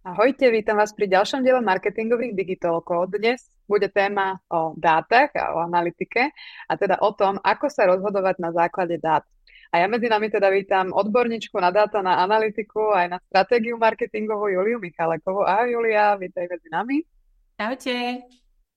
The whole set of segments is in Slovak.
Ahojte, vítam vás pri ďalšom diele marketingových digitálkov. Dnes bude téma o dátach a o analytike a teda o tom, ako sa rozhodovať na základe dát. A ja medzi nami teda vítam odborníčku na dáta, na analytiku aj na stratégiu marketingovú Juliu Michalekovú. Ahoj Julia, vítaj medzi nami. Čaute.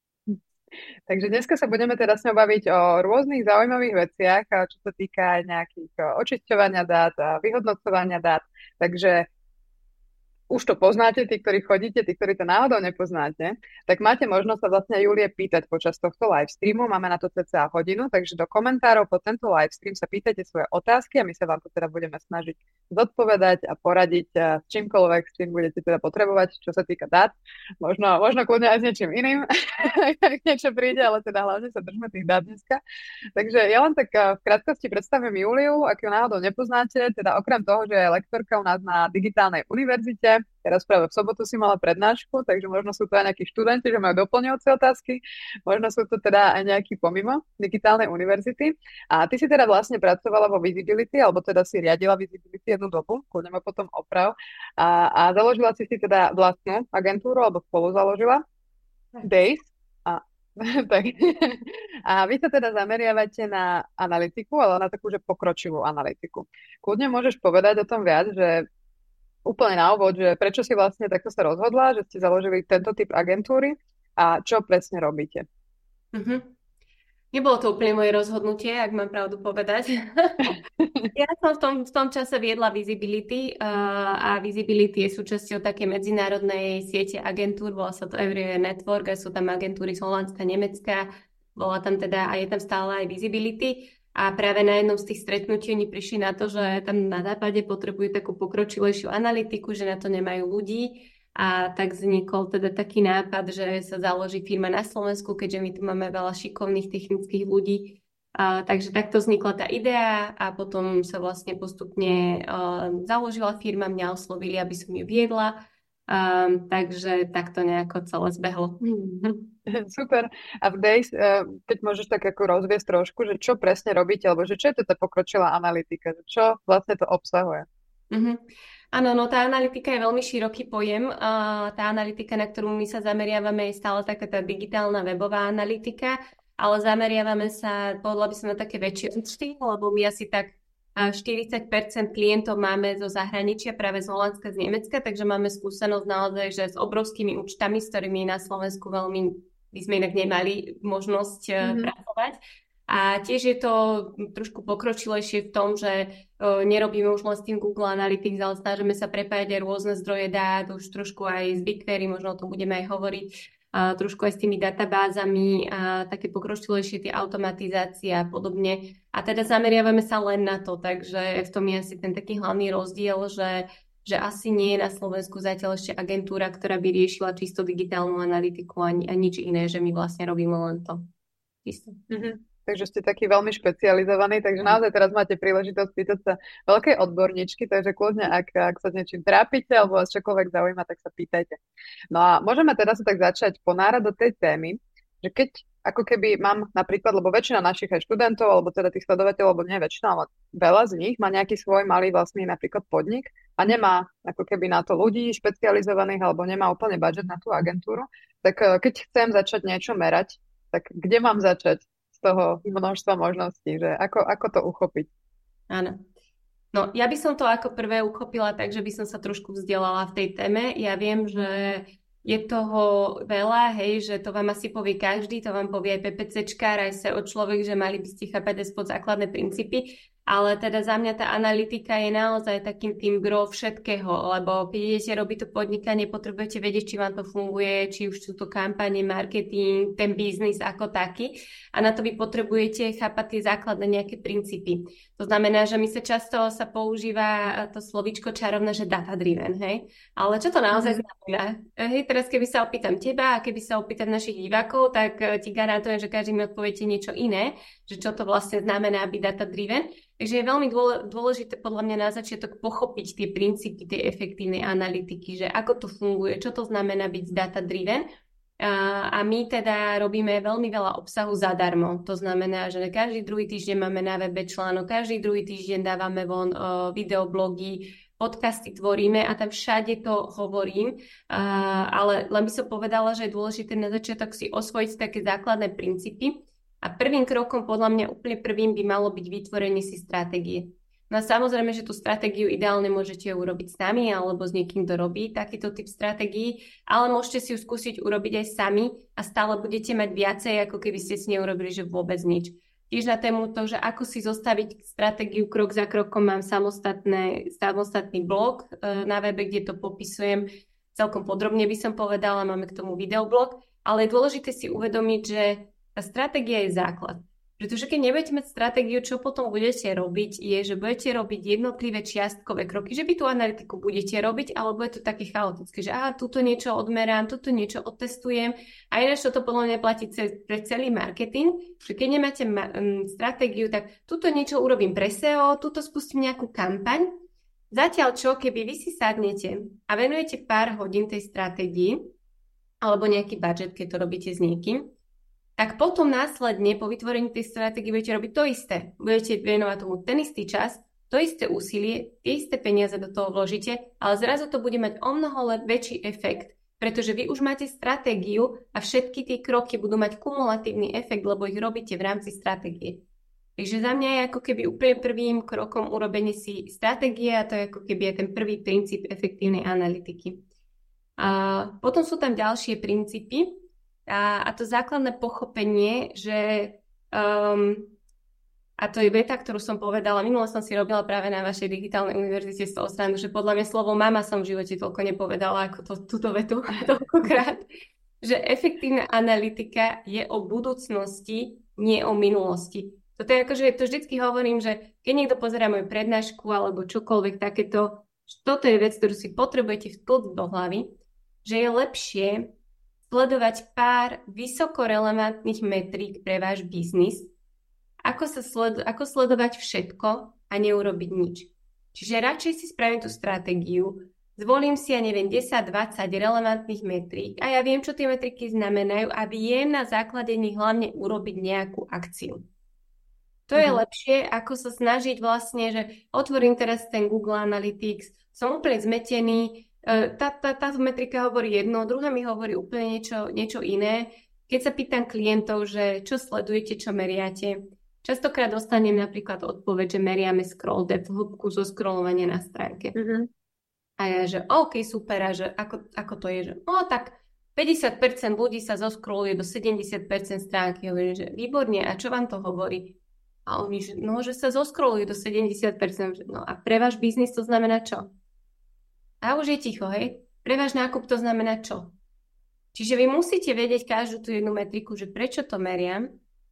Takže dneska sa budeme teda s ňou baviť o rôznych zaujímavých veciach, čo sa týka aj nejakých očisťovania dát a vyhodnocovania dát. Takže už to poznáte, tí, ktorí chodíte, tí, ktorí to náhodou nepoznáte, tak máte možnosť sa vlastne Julie pýtať počas tohto live streamu. Máme na to cca hodinu, takže do komentárov po tento live stream sa pýtajte svoje otázky a my sa vám to teda budeme snažiť zodpovedať a poradiť s čímkoľvek, s čím budete teda potrebovať, čo sa týka dát. Možno kľudne aj s niečím iným, ak niečo príde, ale teda hlavne sa držme tých dát dneska. Takže ja len tak v krátkosti predstavím Juliu, ak ju náhodou nepoznáte, teda okrem toho, že je lektorka u nás na digitálnej univerzite. Teraz práve v sobotu si mala prednášku, takže možno sú to aj nejakí študenti, že majú doplňujúce otázky, možno sú to teda aj nejakí pomimo digitálnej univerzity. A ty si teda vlastne pracovala vo Visibility, alebo teda si riadila Visibility jednu dobu, kľudne ma potom oprav. A založila si teda vlastnú agentúru, alebo spolu založila Days. A, tak. A vy sa teda zameriavate na analytiku, ale na takú, že pokročilú analytiku. Kľudne môžeš povedať o tom viac, že úplne na úvod, že prečo si vlastne takto sa rozhodla, že ste založili tento typ agentúry a čo presne robíte. Mhm. Nebolo to úplne moje rozhodnutie, ak mám pravdu povedať. Ja som v tom čase viedla Visibility a Visibility je súčasťou také medzinárodnej siete agentúr, volá sa to Everywhere Network a sú tam agentúry z Holandska, Nemecka, bola tam teda a je tam stále aj Visibility. A práve na jednom z tých stretnutí oni prišli na to, že tam na západe potrebujú takú pokročilejšiu analytiku, že na to nemajú ľudí. A tak vznikol teda taký nápad, že sa založí firma na Slovensku, keďže my tu máme veľa šikovných technických ľudí. Takže takto vznikla tá idea a potom sa vlastne postupne založila firma, mňa oslovili, aby som ju viedla. Takže takto nejako celé zbehlo. Super. A v Days, keď môžeš tak ako rozviesť trošku, že čo presne robíte, alebo že čo je to tá pokročilá analytika, že čo vlastne to obsahuje? Mhm. Áno, no tá analytika je veľmi široký pojem. Tá analytika, na ktorú my sa zameriavame, je stále taká tá digitálna webová analytika, ale zameriavame sa, povedala by som, na také väčšie účty, lebo my asi tak 40% klientov máme zo zahraničia, práve z Holandska, z Nemecka, takže máme skúsenosť naozaj, že s obrovskými účtami, s ktorými na Slovensku veľmi by sme inak nemali možnosť pracovať. A tiež je to trošku pokročilejšie v tom, že nerobíme už len s tým Google Analytics, ale snažíme sa prepájať aj rôzne zdroje dát, už trošku aj z BigQuery, možno o tom budeme aj hovoriť, trošku aj s tými databázami, a také pokročilejšie tie automatizácie a podobne. A teda zameriavame sa len na to, takže v tom je asi ten taký hlavný rozdiel, že asi nie je na Slovensku zatiaľ ešte agentúra, ktorá by riešila čisto digitálnu analytiku a nič iné, že my vlastne robíme len to. Isto. Takže ste takí veľmi špecializovaní, takže naozaj teraz máte príležitosť pýtať sa veľkej odborníčky, takže kľudne, ak sa s niečím trápite alebo vás čokoľvek zaujíma, tak sa pýtajte. No a môžeme teda sa tak začať ponárať do tej témy, že keď ako keby mám napríklad, lebo väčšina našich aj študentov, alebo teda tých sledovateľov, alebo nie väčšina, ale veľa z nich má nejaký svoj malý vlastný napríklad podnik a nemá ako keby na to ľudí špecializovaných alebo nemá úplne budget na tú agentúru, tak keď chcem začať niečo merať, tak kde mám začať z toho množstva možností, že ako to uchopiť? Áno. No, ja by som to ako prvé uchopila tak, že by som sa trošku vzdelala v tej téme. Ja viem, že je toho veľa, hej, že to vám asi povie každý, to vám povie aj PPCčkár, aj SEO človek, že mali by ste chápať aspoň základné princípy, ale teda za mňa tá analytika je naozaj takým tým gro všetkého, lebo keď idete robiť to podnikanie, potrebujete vedieť, či vám to funguje, či už sú to kampane, marketing, ten biznis ako taký a na to vy potrebujete chápať tie základné nejaké princípy. To znamená, že my sa používa to slovíčko čarovné, že data driven, hej? Ale čo to naozaj znamená? Hej, teraz keby sa opýtam teba a keby sa opýtam našich divákov, tak ti garantujem, že každý mi odpoviete niečo iné, že čo to vlastne znamená byť data driven. Takže je veľmi dôležité podľa mňa na začiatok pochopiť tie princípy tej efektívnej analytiky, že ako to funguje, čo to znamená byť data driven. A my teda robíme veľmi veľa obsahu zadarmo. To znamená, že každý druhý týždeň máme na webe článok, každý druhý týždeň dávame von videoblogy, podcasty tvoríme a tam všade to hovorím, ale len by som povedala, že je dôležité na začiatok si osvojiť také základné princípy a prvým krokom, podľa mňa úplne prvým by malo byť vytvorenie si stratégie. No a samozrejme, že tú stratégiu ideálne môžete urobiť sami alebo s niekým, kto robí takýto typ stratégií, ale môžete si ju skúsiť urobiť aj sami a stále budete mať viacej, ako keby ste si neurobili, že vôbec nič. Tiež na tému to, že ako si zostaviť stratégiu krok za krokom, mám samostatný blog na webe, kde to popisujem celkom podrobne, by som povedala, máme k tomu videoblog, ale je dôležité si uvedomiť, že tá stratégia je základ. Pretože keď nebudete mať stratégiu, čo potom budete robiť, je, že budete robiť jednotlivé čiastkové kroky, že vy tú analytiku budete robiť, alebo je to také chaotické, že tuto niečo odmerám, tuto niečo otestujem. A ináč to podľa mňa platí pre celý marketing, že keď nemáte stratégiu, tak tuto niečo urobím pre SEO, tuto spustím nejakú kampaň. Zatiaľ čo, keby vy si sadnete a venujete pár hodín tej stratégii, alebo nejaký budget, keď to robíte s niekým, tak potom následne po vytvorení tej stratégie budete robiť to isté. Budete venovať tomu ten istý čas, to isté úsilie, tie isté peniaze do toho vložíte, ale zrazu to bude mať omnoho väčší efekt, pretože vy už máte stratégiu a všetky tie kroky budú mať kumulatívny efekt, lebo ich robíte v rámci stratégie. Takže za mňa je ako keby úplne prvým krokom urobenie si stratégie a to je ako keby aj ten prvý princíp efektívnej analytiky. A potom sú tam ďalšie princípy, a to základné pochopenie, že a to je veta, ktorú som povedala, minule som si robila práve na vašej digitálnej univerzite z toho stranu, že podľa mňa slovo mama som v živote toľko nepovedala ako túto vetu toľkokrát, že efektívna analytika je o budúcnosti, nie o minulosti. Toto je akože, to vždycky hovorím, že keď niekto pozerá moju prednášku alebo čokoľvek takéto, toto je vec, ktorú si potrebujete vtlcť do hlavy, že je lepšie sledovať pár vysoko relevantných metrík pre váš biznis, ako sledovať všetko a neurobiť nič. Čiže radšej si spravím tú stratégiu, zvolím si, 10-20 relevantných metrík a ja viem, čo tie metriky znamenajú a viem na základe nich hlavne urobiť nejakú akciu. To je lepšie, ako sa snažiť vlastne, že otvorím teraz ten Google Analytics, som úplne zmetený, táto metrika hovorí jedno, druhá mi hovorí úplne niečo iné. Keď sa pýtam klientov, že čo sledujete, čo meriate, častokrát dostanem napríklad odpoveď, že meriame scroll depth, hĺbku zo scrollovania na stránke. A ja, že OK, super, a že ako to je, že tak 50% ľudí sa zoscrolluje do 70% stránky. Hovorím, že výborne, a čo vám to hovorí? A oni, že že sa zoscrollujú do 70%. No a pre váš biznis to znamená čo? A už je ticho, hej? Pre váš nákup to znamená čo? Čiže vy musíte vedieť každú tú jednu metriku, že prečo to meriam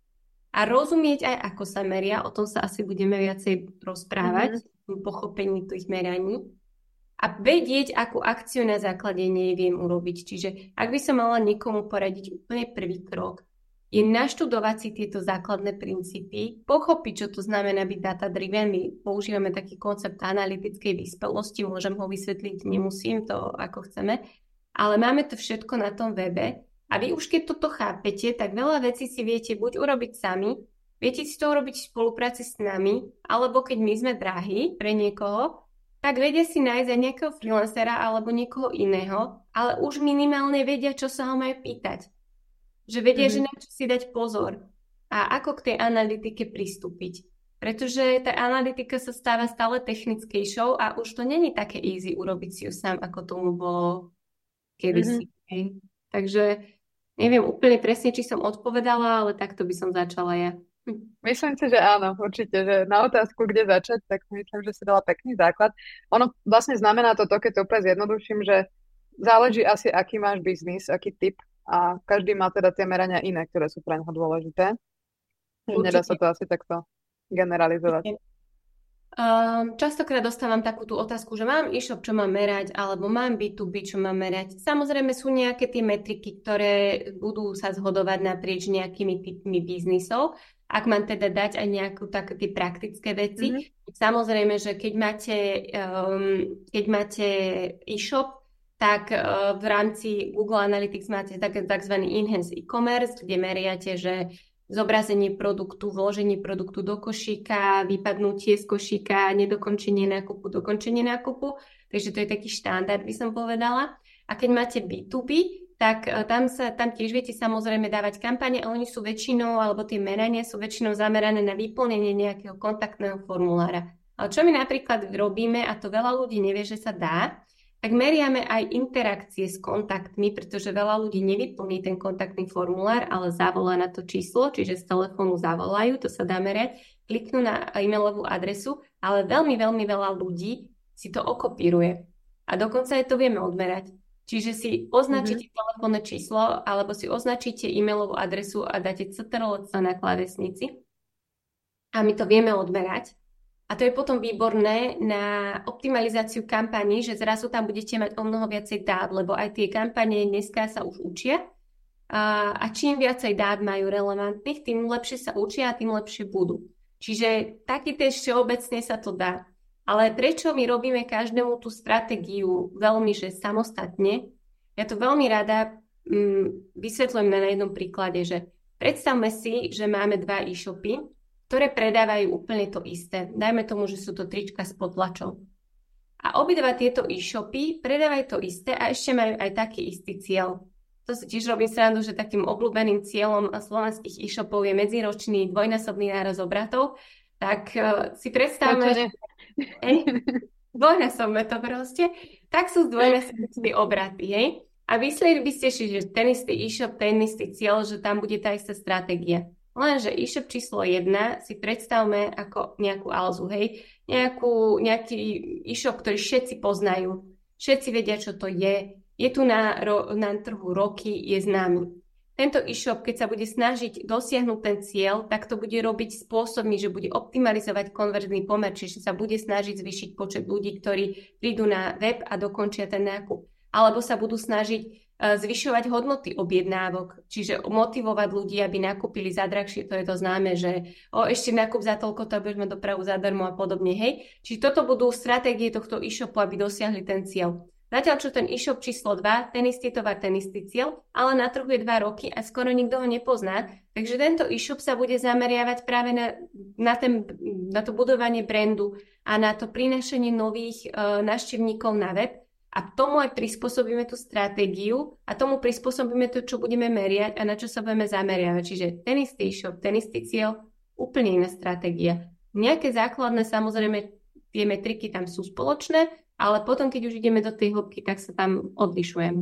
a rozumieť aj, ako sa meria. O tom sa asi budeme viacej rozprávať, pochopení tých meraní. A vedieť, akú akciu na základe nej viem urobiť. Čiže ak by som mala niekomu poradiť úplne prvý krok, je naštudovať si tieto základné princípy, pochopiť, čo to znamená byť data-driven. My používame taký koncept analytickej vyspelosti, môžem ho vysvetliť, nemusím to, ako chceme, ale máme to všetko na tom webe a vy už keď toto chápete, tak veľa vecí si viete buď urobiť sami, viete si to urobiť v spolupráci s nami, alebo keď my sme drahí pre niekoho, tak vedia si nájsť aj nejakého freelancera alebo niekoho iného, ale už minimálne vedia, čo sa ho majú pýtať. Že vedia, že na čo si dať pozor a ako k tej analytike pristúpiť. Pretože tá analytika sa stáva stále technickejšou a už to není také easy urobiť si ju sám, ako tomu bolo kedysi. Takže neviem úplne presne, či som odpovedala, ale takto by som začala ja. Myslím si, že áno, určite, že na otázku, kde začať, tak myslím, že si dala pekný základ. Ono vlastne znamená to, keď to úplne zjednoduším, že záleží asi, aký máš biznis, aký typ a každý má teda tie merania iné, ktoré sú pre neho dôležité. Nedá sa to asi takto generalizovať. Častokrát dostávam takú tú otázku, že mám e-shop, čo mám merať, alebo mám B2B, čo mám merať. Samozrejme sú nejaké tie metriky, ktoré budú sa zhodovať naprieč nejakými typmi biznisov. Ak mám teda dať aj nejaké tie praktické veci. Samozrejme, že keď máte e-shop, tak v rámci Google Analytics máte tzv. Enhanced e-commerce, kde meriate, že zobrazenie produktu, vloženie produktu do košíka, vypadnutie z košíka, nedokončenie nákupu, dokončenie nákupu. Takže to je taký štandard, by som povedala. A keď máte B2B, tak tam tiež viete samozrejme dávať kampane, ale oni sú väčšinou, alebo tie merania sú väčšinou zamerané na vyplnenie nejakého kontaktného formulára. Ale čo my napríklad robíme, a to veľa ľudí nevie, že sa dá, tak meriame aj interakcie s kontaktmi, pretože veľa ľudí nevyplní ten kontaktný formulár, ale zavolá na to číslo, čiže z telefónu zavolajú, to sa dá merať, kliknú na e-mailovú adresu, ale veľmi, veľmi veľa ľudí si to okopíruje. A dokonca aj to vieme odmerať. Čiže si označíte telefónne číslo alebo si označíte e-mailovú adresu a dáte CTRL na klávesnici a my to vieme odmerať. A to je potom výborné na optimalizáciu kampaní, že zrazu tam budete mať o mnoho viacej dát, lebo aj tie kampane dneska sa už učia a čím viacej dát majú relevantných, tým lepšie sa učia a tým lepšie budú. Čiže taký tiež všeobecne sa to dá. Ale prečo my robíme každému tú stratégiu veľmi, že samostatne? Ja to veľmi rada vysvetľujem na jednom príklade, že predstavme si, že máme 2 e-shopy, ktoré predávajú úplne to isté. Dajme tomu, že sú to trička s potlačom. A obidva tieto e-shopy predávajú to isté a ešte majú aj taký istý cieľ. To si tiež robím srandu, že takým obľúbeným cieľom slovenských e-shopov je medziročný dvojnásobný nárast obratov. Tak si predstavme, dvojnásobné to proste, tak sú zdvojnásobné obraty, hej? A mysleli by ste si, že ten istý e-shop, ten istý cieľ, že tam bude tá istá stratégia. Lenže e-shop číslo 1 si predstavme ako nejakú Alzu, hej? Nejaký e-shop, ktorý všetci poznajú. Všetci vedia, čo to je. Je tu na trhu roky, je známy. Tento e-shop, keď sa bude snažiť dosiahnuť ten cieľ, tak to bude robiť spôsobmi, že bude optimalizovať konverzný pomer, čiže sa bude snažiť zvýšiť počet ľudí, ktorí prídu na web a dokončia ten nákup. Alebo sa budú snažiť zvyšovať hodnoty objednávok, čiže motivovať ľudí, aby nakúpili za drahšie, to je to známe, že ešte nákup za toľko, to budeme dopravu zadarmo a podobne, hej. Čiže toto budú stratégie tohto e-shopu, aby dosiahli ten cieľ. Zatiaľ, čo ten e-shop číslo 2, ten istý tovar, ten istý cieľ, ale na trhu je 2 roky a skoro nikto ho nepozná. Takže tento e-shop sa bude zameriavať práve na to budovanie brandu a na to prinášanie nových návštevníkov na web. A tomu aj prispôsobíme tú stratégiu a tomu prispôsobíme to, čo budeme meriať a na čo sa budeme zameriavať. Čiže ten istý e-shop, ten istý cieľ, úplne iná stratégia. Nejaké základné, samozrejme, tie metriky tam sú spoločné, ale potom, keď už ideme do tej hĺbky, tak sa tam odlišujeme.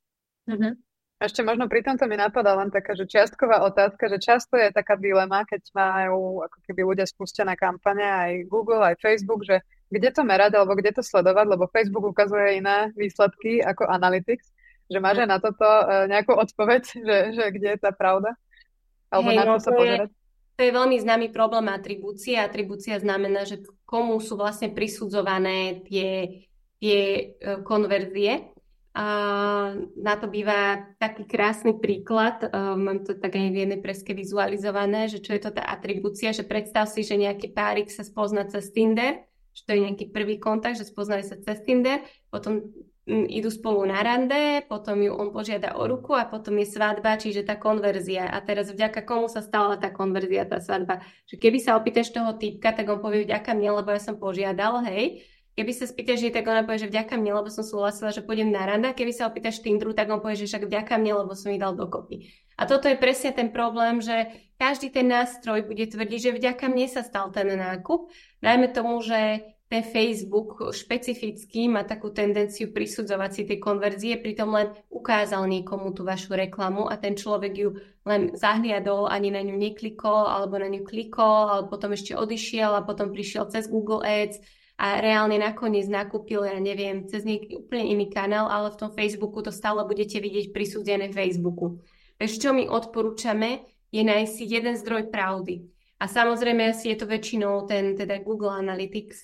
Ešte možno pri tomto mi napadá len taká, že čiastková otázka, že často je taká dilema, keď majú ako keby ľudia spustené kampane, aj Google, aj Facebook, že kde to merať, alebo kde to sledovať, lebo Facebook ukazuje iné výsledky ako Analytics, že máš aj na toto nejakú odpoveď, že kde je tá pravda? Alebo na čo sa pozerať? To je veľmi známy problém atribúcie. Atribúcia znamená, že komu sú vlastne prisudzované tie konverzie. A na to býva taký krásny príklad, mám to tak aj v jednej preske vizualizované, že čo je to tá atribúcia, že predstav si, že nejaký párik sa spozná cez Tinder, že to je nejaký prvý kontakt, že spoznali sa cez Tinder, potom idú spolu na rande, potom ju on požiada o ruku a potom je svadba, čiže tá konverzia. A teraz vďaka komu sa stala tá konverzia, tá svadba? Že keby sa opýtaš toho týpka, tak on povie vďaka mne, lebo ja som požiadal, hej. Keby sa spýtaš jej, tak ona povie, že vďaka mne, lebo som súhlasila, že pôjdem na rande. Keby sa opýtaš Tinderu, tak on povie, že však vďaka mne, lebo som jej dal dokopy. A toto je presne ten problém, že každý ten nástroj bude tvrdiť, že vďaka mne sa stal ten nákup. Dajme tomu, že ten Facebook špecificky má takú tendenciu prisudzovať si tie konverzie, pritom len ukázal niekomu tú vašu reklamu a ten človek ju len zahliadol, ani na ňu neklikol, alebo na ňu klikol, alebo potom ešte odišiel a potom prišiel cez Google Ads a reálne nakoniec nakúpil, ja neviem, cez nejaký úplne iný kanál, ale v tom Facebooku to stále budete vidieť prisúdené Facebooku. Takže čo my odporúčame, je nájsť si jeden zdroj pravdy. A samozrejme asi je to väčšinou teda Google Analytics,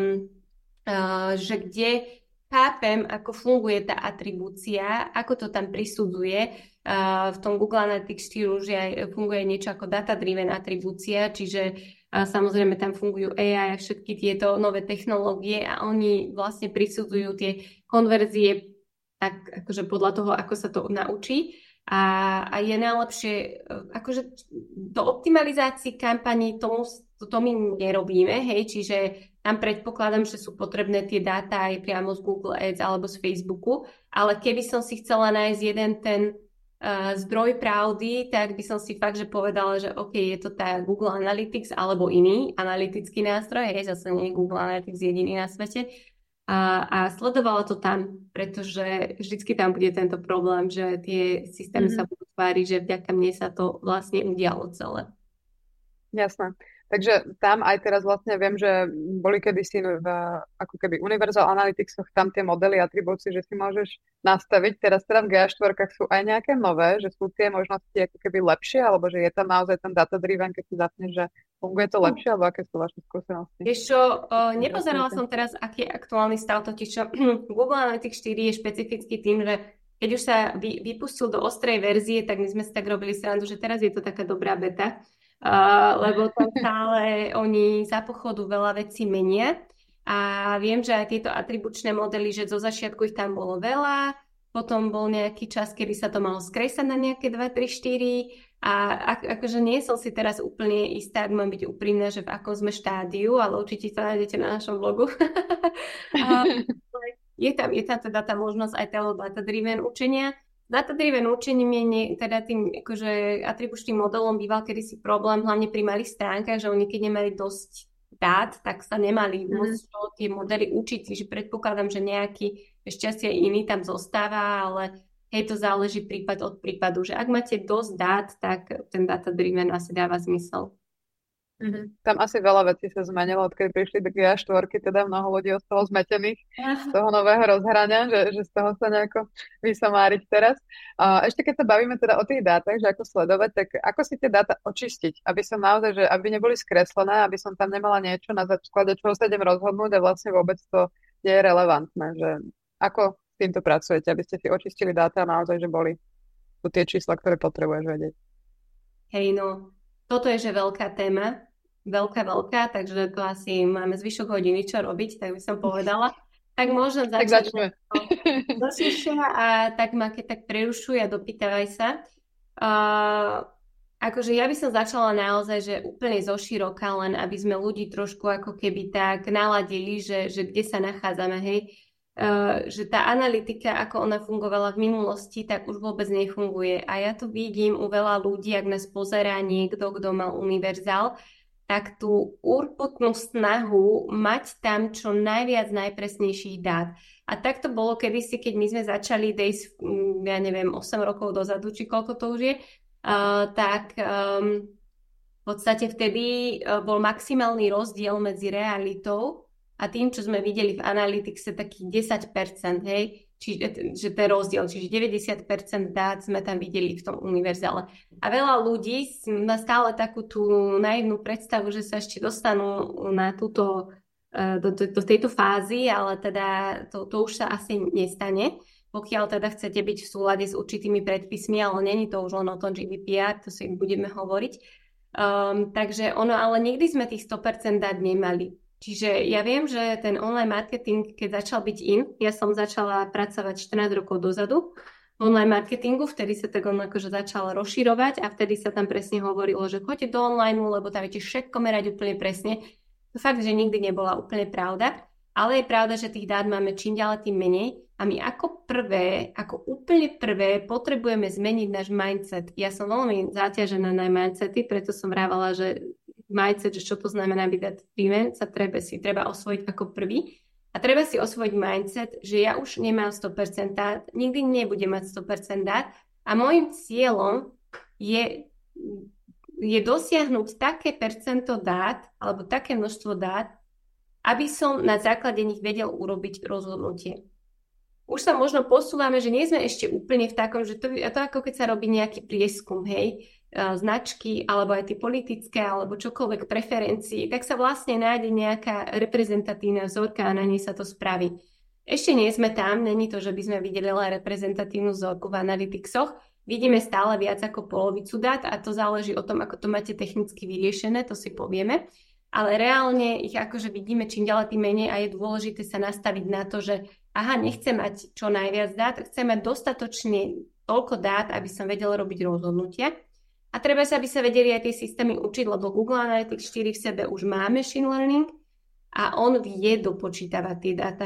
že kde chápem, ako funguje tá atribúcia, ako to tam prisudzuje. V tom Google Analytics štýlu už funguje niečo ako data-driven atribúcia, čiže samozrejme tam fungujú AI a všetky tieto nové technológie a oni vlastne prisudzujú tie konverzie tak akože podľa toho, ako sa to naučí. a je najlepšie, akože do optimalizácii kampaní to my nerobíme, hej, čiže tam predpokladám, že sú potrebné tie dáta aj priamo z Google Ads alebo z Facebooku, ale keby som si chcela nájsť jeden ten zdroj pravdy, tak by som si fakt, že povedala, že OK, je to tá Google Analytics alebo iný analytický nástroj, hej, zase nie je Google Analytics jediný na svete, a sledovala to tam, pretože vždycky tam bude tento problém, že tie systémy sa budú tváriť, že vďaka mne sa to vlastne udialo celé. Jasné. Takže tam aj teraz vlastne viem, že boli kedysi v ako keby Universal Analyticsoch tam tie modely atribúcií, že si môžeš nastaviť. Teraz teda v GA4 sú aj nejaké nové, že sú tie možnosti ako keby lepšie, alebo že je tam naozaj ten data driven, keď si zapneš, že funguje to lepšie, alebo aké sú vaše skúsenosti? Vieš čo, nepozerala som teraz, aký je aktuálny stav, totiž čo Google Analytics 4 je špecifický tým, že keď už sa vypustil do ostrej verzie, tak my sme si tak robili srandu, že teraz je to taká dobrá beta, lebo tam stále oni za pochodu veľa vecí menia a viem, že aj tieto atribučné modely, že zo začiatku ich tam bolo veľa, potom bol nejaký čas, kedy sa to malo skresať na nejaké 2, 3, 4 a akože nie som si teraz úplne istá, ak mám byť úprimná, že v akom sme štádiu, ale určite to nájdete na našom blogu. Je tam teda tá možnosť aj toho data-driven učenia. Data-driven učením je teda tým akože atribučným modelom býval kedysi problém, hlavne pri malých stránkach, že oni keď nemali dosť dát, tak sa nemali môcť tie modely učiť, čiže predpokladám, že nejaký šťastie iný tam zostáva, ale hej, to záleží prípad od prípadu, že ak máte dosť dát, tak ten data-driven asi dáva zmysel. Tam asi veľa vecí sa zmenilo, odkedy prišli do GA4, teda mnoho ľudí ostalo zmetených z toho nového rozhrania, že z toho sa nejako vysomáriť teraz. Ešte keď sa bavíme teda o tých dátach, že ako sledovať, tak ako si tie dáta očistiť, aby som naozaj, že aby neboli skreslené, aby som tam nemala niečo na základe čoho sa idem rozhodnúť a vlastne vôbec to nie je relevantné, že ako s týmto pracujete, aby ste si očistili dáta a naozaj, že boli tu tie čísla, ktoré potrebuješ vedieť. Hej, no, toto je, že veľká téma, veľká, takže to asi máme zvyšok hodiny, čo robiť, tak by som povedala. Tak možno začneme. A tak ma keď tak prerušuj a dopýtavaj sa. Akože ja by som začala naozaj, že úplne zoširoka, len aby sme ľudí trošku ako keby tak naladili, že kde sa nachádzame, hej. Že tá analytika, ako ona fungovala v minulosti, tak už vôbec nefunguje. A ja tu vidím u veľa ľudí, ak nás pozerá niekto, kto mal univerzál, tak tú urputnú snahu mať tam čo najviac najpresnejších dát. A tak to bolo kedysi, keď my sme začali Days, ja neviem, 8 rokov dozadu, či koľko to už je, tak v podstate vtedy bol maximálny rozdiel medzi realitou a tým, čo sme videli v Analyticse, takých 10%, hej, že ten rozdiel, čiže 90% dát sme tam videli v tom univerzále. A veľa ľudí má stále takú tú naivnú predstavu, že sa ešte dostanú na túto, do tejto fázy, ale teda to už sa asi nestane, pokiaľ teda chcete byť v súlade s určitými predpismi, ale není to už len o tom GDPR, to si budeme hovoriť. Takže ono, ale nikdy sme tých 100% dát nemali. Čiže ja viem, že ten online marketing, keď začal byť ja som začala pracovať 14 rokov dozadu v online marketingu, vtedy sa tak on akože začal rozširovať a vtedy sa tam presne hovorilo, že choďte do online, lebo tam viete všetko merať úplne presne. To fakt, že nikdy nebola úplne pravda, ale je pravda, že tých dát máme čím ďalej tým menej a my ako úplne prvé potrebujeme zmeniť náš mindset. Ja som veľmi zaťažená na mindsety, preto som vrávala, že mindset, že čo to znamená byť data-driven, sa treba osvojiť ako prvý. A treba si osvojiť mindset, že ja už nemám 100% dát, nikdy nebudem mať 100% dát a môjim cieľom je dosiahnuť také percento dát alebo také množstvo dát, aby som na základe nich vedel urobiť rozhodnutie. Už sa možno posúvame, že nie sme ešte úplne v takom, že to ako keď sa robí nejaký prieskum, hej, značky, alebo aj tie politické, alebo čokoľvek preferencií, tak sa vlastne nájde nejaká reprezentatívna vzorka a na nej sa to spraví. Ešte nie sme tam, není to, že by sme videli len reprezentatívnu vzorku v Analyticsoch, vidíme stále viac ako polovicu dát a to záleží o tom, ako to máte technicky vyriešené, to si povieme, ale reálne ich akože vidíme čím ďalej tým menej a je dôležité sa nastaviť na to, že nechcem mať čo najviac dát, chcem mať dostatočne toľko dát, aby som vedel robiť rozhodnutia. A treba sa, aby sa vedeli aj tie systémy učiť, lebo Google Analytics 4 v sebe už má machine learning a on vie dopočítavať tie dáta.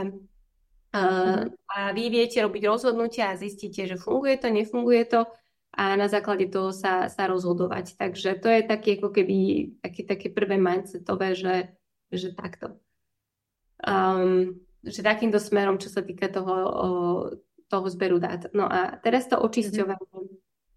A vy viete robiť rozhodnutia a zistíte, že funguje to, nefunguje to a na základe toho sa rozhodovať. Takže to je také ako keby také prvé mindsetové, že takto. Že takýmto smerom, čo sa týka toho zberu dát. No a teraz to očisťovanie.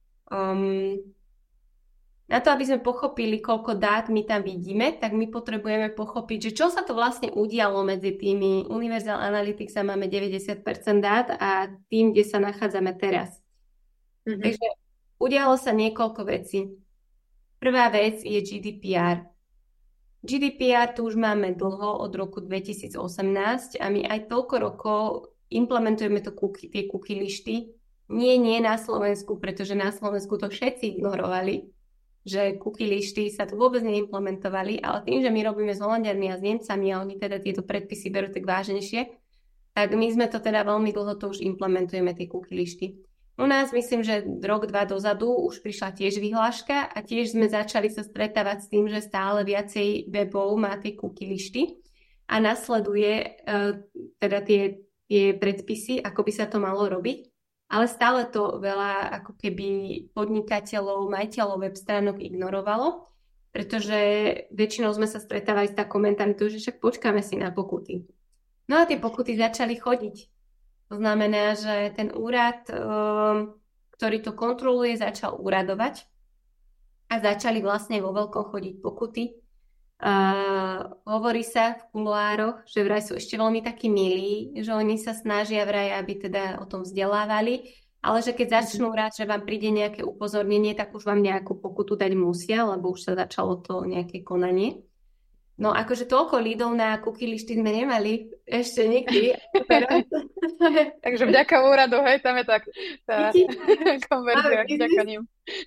Na to, aby sme pochopili, koľko dát my tam vidíme, tak my potrebujeme pochopiť, že čo sa to vlastne udialo medzi tými Universal Analytics a máme 90% dát a tým, kde sa nachádzame teraz. Takže udialo sa niekoľko vecí. Prvá vec je GDPR. GDPR tu už máme dlho, od roku 2018 a my aj toľko rokov implementujeme tie cookie lišty. Nie na Slovensku, pretože na Slovensku to všetci ignorovali, že cookie lišty sa tu vôbec neimplementovali, ale tým, že my robíme s Holandiarmi a s Nemcami a oni teda tieto predpisy berú tak vážnejšie, tak my sme to teda veľmi dlho to už implementujeme, tie cookie lišty. U nás myslím, že rok, 2 dozadu už prišla tiež vyhláška a tiež sme začali sa stretávať s tým, že stále viacej webov má tie cookie lišty a nasleduje teda tie predpisy, ako by sa to malo robiť. Ale stále to veľa ako keby podnikateľov, majiteľov web stránok ignorovalo, pretože väčšinou sme sa stretávali s takou mentalitou, že však počkáme si na pokuty. No a tie pokuty začali chodiť. To znamená, že ten úrad, ktorý to kontroluje, začal úradovať a začali vlastne vo veľkom chodiť pokuty. Hovorí sa v kuloároch, že vraj sú ešte veľmi takí milí, že oni sa snažia vraj, aby teda o tom vzdelávali, ale že keď začnú rád, že vám príde nejaké upozornenie, tak už vám nejakú pokutu dať musia, lebo už sa začalo to nejaké konanie. No akože toľko lídov na cookie lišty sme nemali ešte nikdy. Takže vďaka úradu, hej, tam je tá konverzia vďaka ním.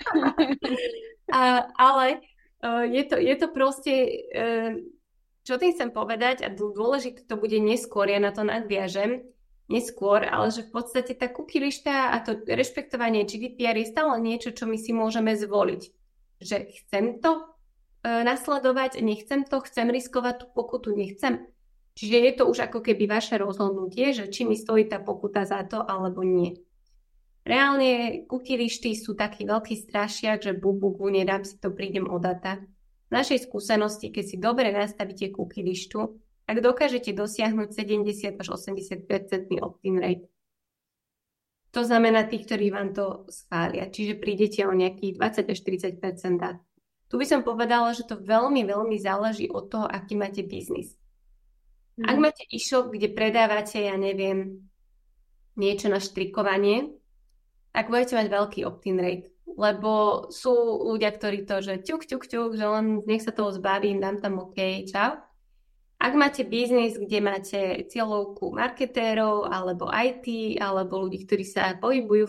Ale je to proste, čo tým chcem povedať, a dôležité to bude neskôr, ja na to nadviažem, neskôr, ale že v podstate tá cookie lišta a to rešpektovanie GDPR je stále niečo, čo my si môžeme zvoliť. Že chcem to nasledovať, nechcem to, chcem riskovať tú pokutu, nechcem. Čiže je to už ako keby vaše rozhodnutie, že či mi stojí tá pokuta za to, alebo nie. Reálne cookie lišty sú taký veľký strašiak, že bubugu, nedám si to, prídem o data. V našej skúsenosti, keď si dobre nastavíte cookie lištu, tak dokážete dosiahnuť 70 až 80% opt-in rate. To znamená tých, ktorí vám to schvália. Čiže prídete o nejakých 20 až 40% dát. Tu by som povedala, že to veľmi, veľmi záleží od toho, aký máte biznis. Ak máte e-shop, kde predávate, ja neviem, niečo na štrikovanie, tak budete mať veľký opt-in rate. Lebo sú ľudia, ktorí to, že ťuk, že len nech sa toho zbavím, dám tam OK, čau. Ak máte biznis, kde máte cieľovku marketérov, alebo IT, alebo ľudí, ktorí sa pohybujú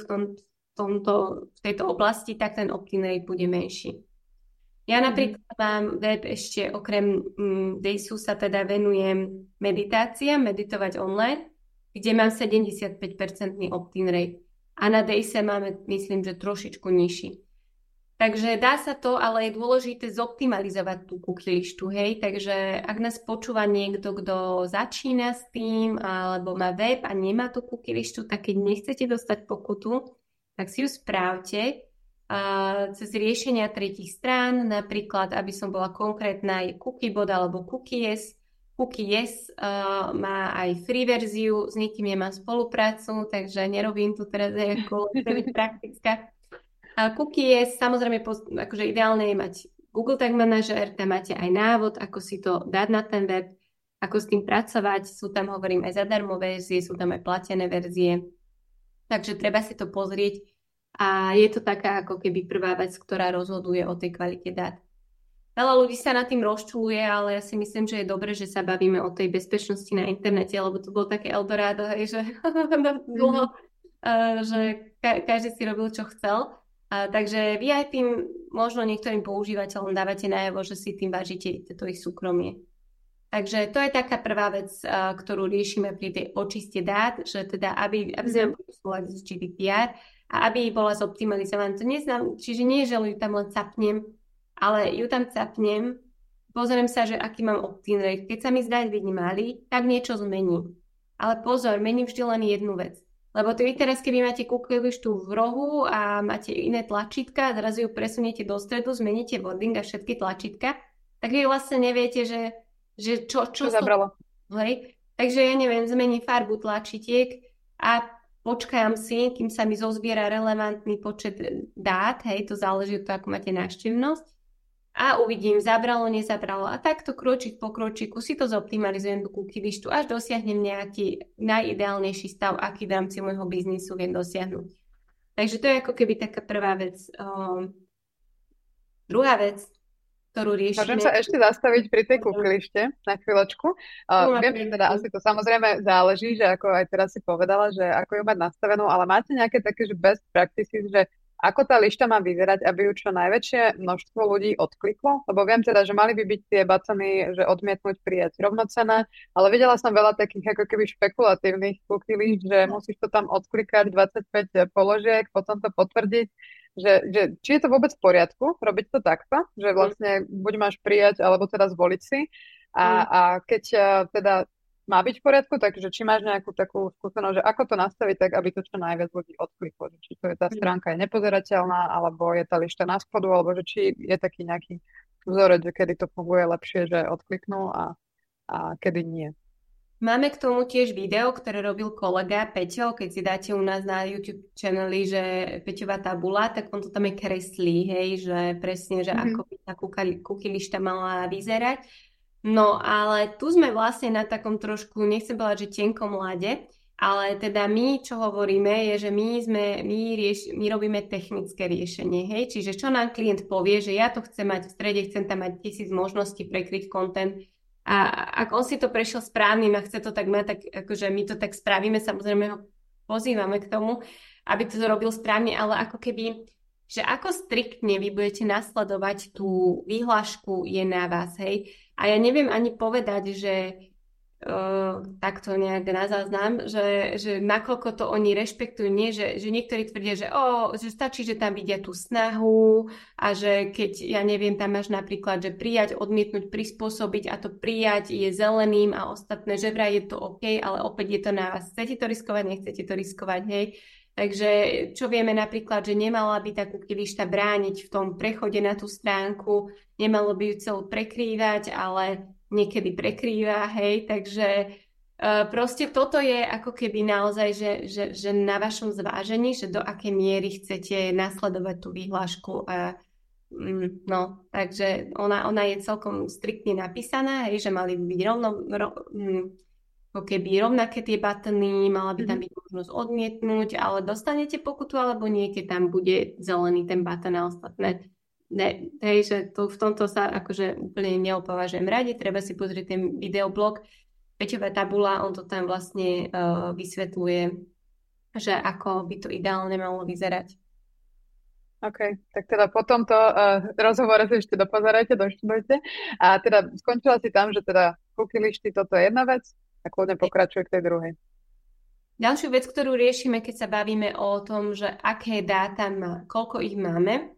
v tejto oblasti, tak ten opt-in rate bude menší. Ja napríklad mám web ešte okrem Daysu sa teda venujem meditovať online, kde mám 75% opt-in rate. A na Dayse máme, myslím, že trošičku nižší. Takže dá sa to, ale je dôležité zoptimalizovať tú cookie lištu, hej. Takže ak nás počúva niekto, kto začína s tým, alebo má web a nemá tú cookie lištu, tak keď nechcete dostať pokutu, tak si ju správte cez riešenia tretích strán, napríklad, aby som bola konkrétna, je Cookiebot alebo Cookies. Cookies má aj free verziu, s nikým nemám spoluprácu, takže nerobím tu teraz ako praktická. Cookies, samozrejme, akože ideálne je mať Google Tag Manager, tam máte aj návod, ako si to dať na ten web, ako s tým pracovať. Sú tam, hovorím, aj zadarmo verzie, sú tam aj platené verzie. Takže treba si to pozrieť. A je to taká ako keby prvá vec, ktorá rozhoduje o tej kvalite dát. Veľa ľudí sa nad tým rozčuluje, ale ja si myslím, že je dobré, že sa bavíme o tej bezpečnosti na internete, lebo to bolo také Eldorado, hej, že dlho, že každý si robil, čo chcel. Takže vy aj tým možno niektorým používateľom dávate najavo, že si tým vážite to ich súkromie. Takže to je taká prvá vec, ktorú riešime pri tej očiste dát, že teda, aby sme boli v súlade s GDPR a aby bola zoptimalizovaná. To neznám, čiže nie, že ju tam len capnem, ale ju tam capnem, pozriem sa, že aký mám opt-in rate. Keď sa mi zdá byť malý, tak niečo zmením. Ale pozor, mením vždy len jednu vec. Lebo vy teraz, keby máte kuklištu v rohu a máte iné tlačítka, zrazu ju presuniete do stredu, zmeníte wording a všetky tlačítka, tak vy vlastne neviete, že čo zabralo. Hej? Takže ja neviem, zmením farbu tlačítiek a počkám si, kým sa mi zozbiera relevantný počet dát, hej, to záleží od toho, ako máte návštevnosť. A uvidím, zabralo, nezabralo. A takto kročík po kročíku si to zoptimalizujem do cookie listu, až dosiahnem nejaký najideálnejší stav, aký v rámci môjho biznisu viem dosiahnuť. Takže to je ako keby taká prvá vec. Druhá vec, ktorú riešime. Môžem sa ešte zastaviť pri tej cookie liste na chvíľočku. Viem, že teda asi to samozrejme záleží, že ako aj teraz si povedala, že ako ju mať nastavenú, ale máte nejaké také, že best practices, že ako tá lišta má vyzerať, aby ju čo najväčšie množstvo ľudí odkliklo? Lebo viem teda, že mali by byť tie batony, že odmietnúť prijať rovnocenné, ale videla som veľa takých ako keby špekulatívnych cookie list, že musíš to tam odklikať 25 položiek, potom to potvrdiť, že či je to vôbec v poriadku robiť to takto, že vlastne buď máš prijať, alebo teda zvoliť si. A keď teda má byť v poriadku, takže či máš nejakú takú skúsenosť, že ako to nastaviť tak, aby to čo najviac ľudí odkliklo, že či to je tá stránka je nepozerateľná, alebo je tá lišta na spodu, alebo že či je taký nejaký vzorec, že kedy to funguje lepšie, že odkliknú a kedy nie. Máme k tomu tiež video, ktoré robil kolega Peťo, keď si dáte u nás na YouTube channeli, že Peťová tabula, tak on to tam je kreslí, hej, že presne, že ako by tá cookie lišta mala vyzerať. No, ale tu sme vlastne na takom trošku, nechcem povedať, že tenkom ľade, ale teda my, čo hovoríme, je, že my robíme technické riešenie, hej, čiže čo nám klient povie, že ja to chcem mať v strede, chcem tam mať 1000 možností prekryť content a ak on si to prešiel správnym a chce to tak mať, tak akože my to tak spravíme, samozrejme ho pozývame k tomu, aby to robil správne, ale ako keby, že ako striktne vy budete nasledovať tú výhlášku je na vás, hej. A ja neviem ani povedať, že takto nejak na záznam, že nakoľko to oni rešpektujú, nie, že niektorí tvrdia, že stačí, že tam vidia tú snahu a že keď, ja neviem, tam máš napríklad, že prijať, odmietnúť, prispôsobiť a to prijať je zeleným a ostatné, že vraj je to OK, ale opäť je to na vás. Chcete to riskovať, nechcete to riskovať, hej. Takže čo vieme napríklad, že nemala by tá cookie lišta brániť v tom prechode na tú stránku, nemalo by ju celú prekrývať, ale niekedy prekrýva, hej, takže proste toto je ako keby naozaj, že na vašom zvážení, že do akej miery chcete nasledovať tú výhlášku a no, takže ona je celkom striktne napísaná, hej, že mali by byť ako keby rovnaké tie batony, mala by tam byť možnosť odmietnúť, ale dostanete pokutu alebo nie, keď tam bude zelený ten baton a ostatné. Ne, že v tomto sa akože úplne neopovažujem radi, treba si pozrieť ten videoblog Peťová tabula, on to tam vlastne vysvetľuje, že ako by to ideálne malo vyzerať. OK, tak teda po tomto rozhovore si ešte dopozerajte, doštudujte. A teda skončila si tam, že teda cookie listy, toto je jedna vec, a kľudne pokračuje k tej druhej. Ďalšiu vec, ktorú riešime, keď sa bavíme o tom, že aké dáta koľko ich máme,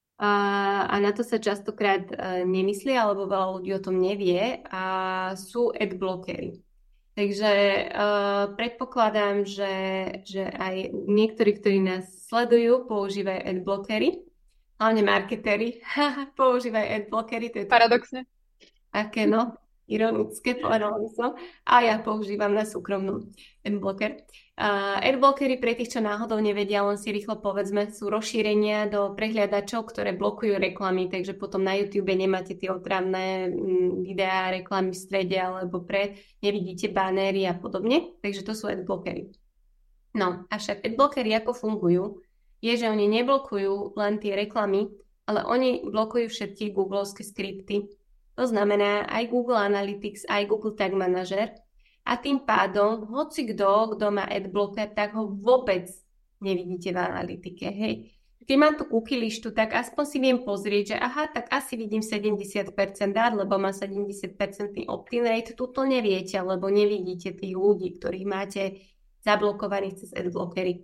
a na to sa častokrát nemyslí, alebo veľa ľudí o tom nevie, a sú adblockery. Takže predpokladám, že aj niektorí, ktorí nás sledujú, používajú adblockery, hlavne marketéri používajú adblockery. To je paradoxne. Aké no, ironické, povedala by som. A ja používam na súkromnú adblocker. Adblockery pre tých, čo náhodou nevedia, len si rýchlo povedzme, sú rozšírenia do prehliadačov, ktoré blokujú reklamy, takže potom na YouTube nemáte tie otravné videá, reklamy v strede alebo nevidíte banéry a podobne, takže to sú adblockery. No, avšak adblockery ako fungujú, je, že oni neblokujú len tie reklamy, ale oni blokujú všetky googlovské skripty. To znamená aj Google Analytics, aj Google Tag Manager. A tým pádom, hoci kto má adblocker, tak ho vôbec nevidíte v analytike. Hej. Keď mám tú cookie lištu, tak aspoň si viem pozrieť, že aha, tak asi vidím 70% dát, lebo má 70% opt-in rate. Tuto neviete, lebo nevidíte tých ľudí, ktorých máte zablokovaných cez adblockery.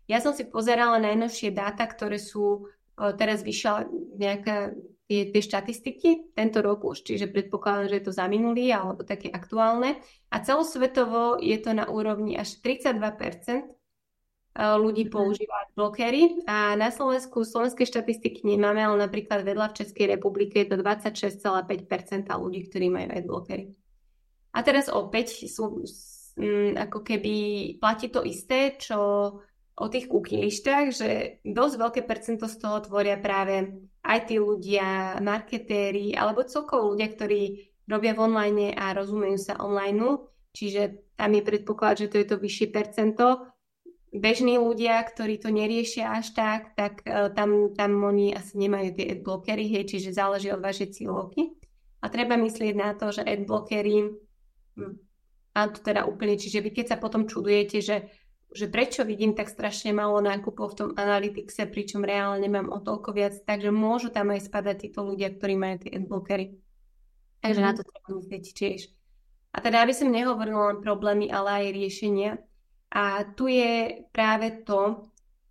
Ja som si pozerala najnovšie dáta, ktoré sú teraz vyšla nejaká tie štatistiky tento rok už, čiže predpokladám, že je to za minulý alebo také aktuálne. A celosvetovo je to na úrovni až 32% ľudí používa blokery a na Slovensku slovenské štatistiky nemáme, ale napríklad vedľa v Českej republike je to 26,5% ľudí, ktorí majú adblockery. A teraz opäť sú ako keby platí to isté, čo o tých cookie-lištách, že dosť veľké percento z toho tvoria práve aj tí ľudia, marketéri, alebo celkovo ľudia, ktorí robia v online a rozumejú sa online, čiže tam je predpoklad, že to je to vyššie percento. Bežní ľudia, ktorí to neriešia až tak tam oni asi nemajú tie adblockery, hej, čiže záleží od vašej cieľovky. A treba myslieť na to, že adblockery a to teda úplne, čiže vy keď sa potom čudujete, že prečo vidím tak strašne málo nákupov v tom Analyticse, pričom reálne nemám o toľko viac, takže môžu tam aj spadať títo ľudia, ktorí majú tie adblockery. Takže na to treba myslieť tiež. A teda, aby som nehovorila len problémy, ale aj riešenia. A tu je práve to,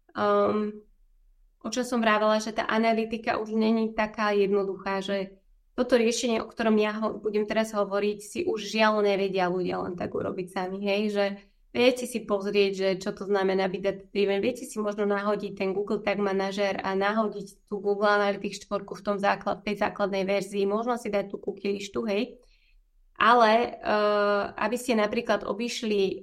o čom som vravela, že tá analytika už není taká jednoduchá, že toto riešenie, o ktorom ja budem teraz hovoriť, si už žiaľ nevedia ľudia len tak urobiť sami, hej, že viete si pozrieť, že čo to znamená byť data-driven, viete si možno nahodiť ten Google Tag Manager a nahodiť tú Google Analytics 4 v tej základnej verzii, možno si dať tú cookie listu, hej, ale aby ste napríklad obišli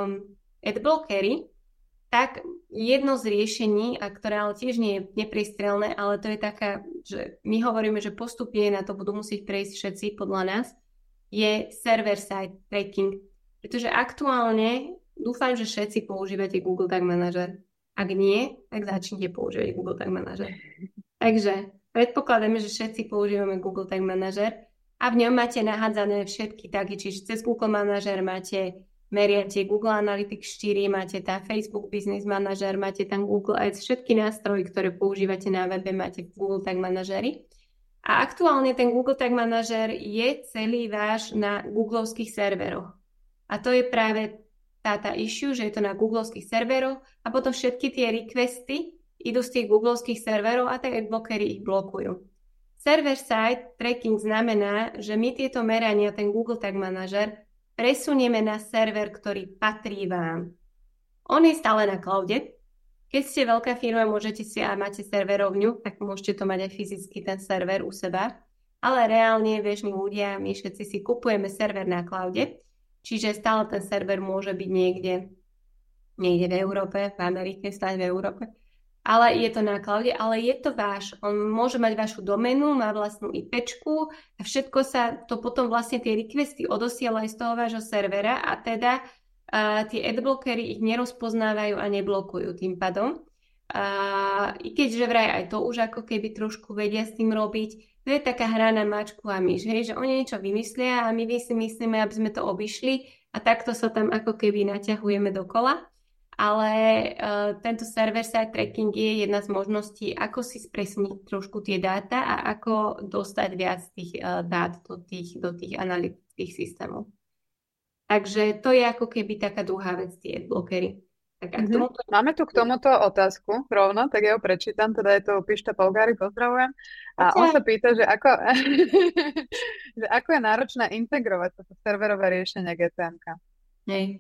adblockery, tak jedno z riešení, a ktoré ale tiež nie je nepriestrelné, ale to je taká, že my hovoríme, že postupne na to budú musieť prejsť všetci podľa nás, je server-side tracking. Pretože aktuálne dúfam, že všetci používate Google Tag Manager. Ak nie, tak začnite používať Google Tag Manager. Takže predpokladáme, že všetci používame Google Tag Manager a v ňom máte nahádzané všetky tagy, čiže cez Google Manager meriate Google Analytics 4, máte tam Facebook Business Manager, máte tam Google Ads, všetky nástroje, ktoré používate na webe, máte v Google Tag Manageri. A aktuálne ten Google Tag Manager je celý váš na googlovských serveroch. A to je práve tá issue, že je to na googlovských serveroch a potom všetky tie requesty idú z tých googlovských serverov a tie adblockery ich blokujú. Server-side tracking znamená, že my tieto merania, ten Google Tag Manager, presunieme na server, ktorý patrí vám. On je stále na cloude. Keď ste veľká firma, môžete si a máte serverovňu, tak môžete to mať aj fyzicky ten server u seba. Ale reálne bežní ľudia, my všetci si kupujeme server na cloude, čiže stále ten server môže byť niekde v Európe, v Amerike, stále v Európe. Ale je to na cloude, ale je to váš. On môže mať vašu doménu, má vlastnú IPčku a všetko sa to potom vlastne tie requesty odosielajú z toho vášho servera a teda tie adblockery ich nerozpoznávajú a neblokujú tým pádom. I keďže vraj aj to už ako keby trošku vedia s tým robiť, to je taká hra na mačku a myš, hej, že oni niečo vymyslia a my si myslíme, aby sme to obišli a takto sa tam ako keby naťahujeme dokola. Ale tento server-side tracking je jedna z možností, ako si spresniť trošku tie dáta a ako dostať viac tých dát do tých analytických systémov. Takže to je ako keby taká druhá vec, tie adblockery. Tak Máme tu k tomuto otázku rovno, tak ja ho prečítam, teda je to Pišta Polgári, pozdravujem. A on sa pýta, že ako je náročné integrovať toto serverové riešenie GTM-ka. Hej.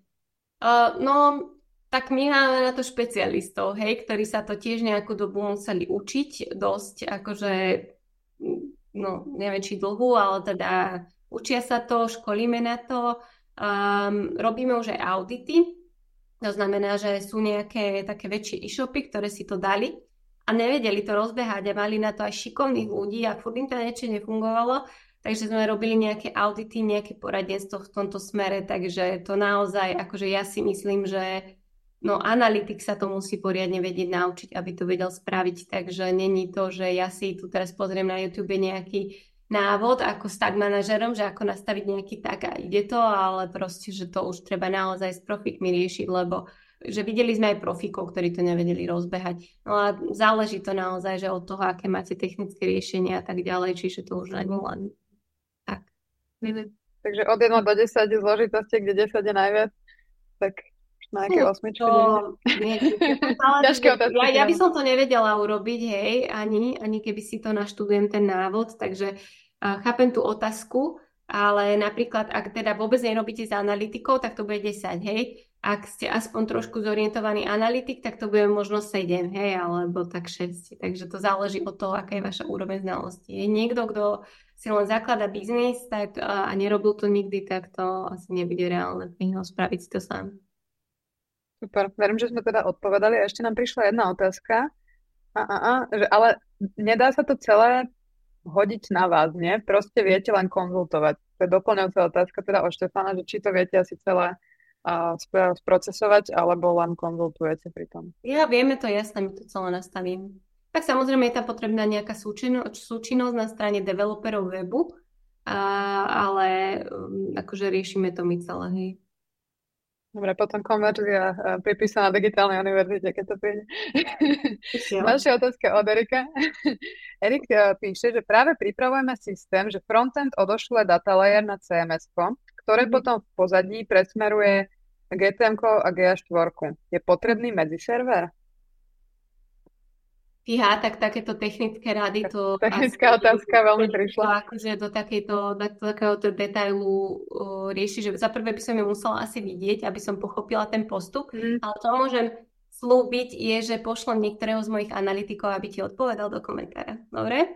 Tak my máme na to špecialistov, hej, ktorí sa to tiež nejakú dobu museli učiť dosť, akože, neviem či dlhú, ale teda učia sa to, školíme na to, robíme už aj audity, to znamená, že sú nejaké také väčšie e-shopy, ktoré si to dali a nevedeli to rozbehať a mali na to aj šikovných ľudí a furt im to niečo nefungovalo, takže sme robili nejaké audity, nejaké poradenstvo v tomto smere, takže to naozaj, akože ja si myslím, že analytik sa to musí poriadne vedieť naučiť, aby to vedel spraviť, takže není to, že ja si tu teraz pozriem na YouTube nejaký návod ako s tag manažerom, že ako nastaviť nejaký tag a ide to, ale proste, že to už treba naozaj s profikmi riešiť, lebo že videli sme aj profikov, ktorí to nevedeli rozbehať. No a záleží to naozaj, že od toho, aké máte technické riešenia a tak ďalej, čiže to už nie len tak. Takže od 1 do 10 zložitosti, kde 10 je najviac, tak Na nejaké To, osmičke denne? viete, to záleží, Ťažké otázky ja si by dávam. som to nevedela urobiť, hej, ani keby si to naštudujem ten návod, takže chápem tú otázku, ale napríklad, ak teda vôbec nerobíte s analytikou, tak to bude 10, hej. Ak ste aspoň trošku zorientovaný analytik, tak to bude možno 7, hej, alebo tak 6. Takže to záleží od toho, aká je vaša úroveň znalosti. Je niekto, kto si len zaklada biznis tak, a nerobil to nikdy, tak to asi nebude reálne pre neho spraviť si to sám. Super, verím, že sme teda odpovedali. A ešte nám prišla jedna otázka. Že, ale nedá sa to celé hodiť na vás, nie? Proste viete len konzultovať. To je doplňujúca otázka teda od Štefana, že či to viete asi celé sprocesovať, alebo len konzultujete pri tom. Ja vieme to, jasne, my to celé nastavím. Tak samozrejme je tam potrebná nejaká súčinnosť na strane developerov webu, ale akože riešime to my celé, hej. Dobre, potom konverzia pripísaná na digitálnej univerzite, keď to príde. Ďalšia otázka od Erika. Erik píše, že práve pripravujeme systém, že frontend odošle data layer na CMS, ktoré potom v pozadí presmeruje GTM a GA4. Je potrebný medziserver? Fíha, tak takéto technické rady to... Technická otázka veľmi prišla. Akože do takéhoto detailu rieši, že za prvé by som ju musela asi vidieť, aby som pochopila ten postup, ale čo môžem slúbiť je, že pošlem niektorého z mojich analytikov, aby ti odpovedal do komentára. Dobre?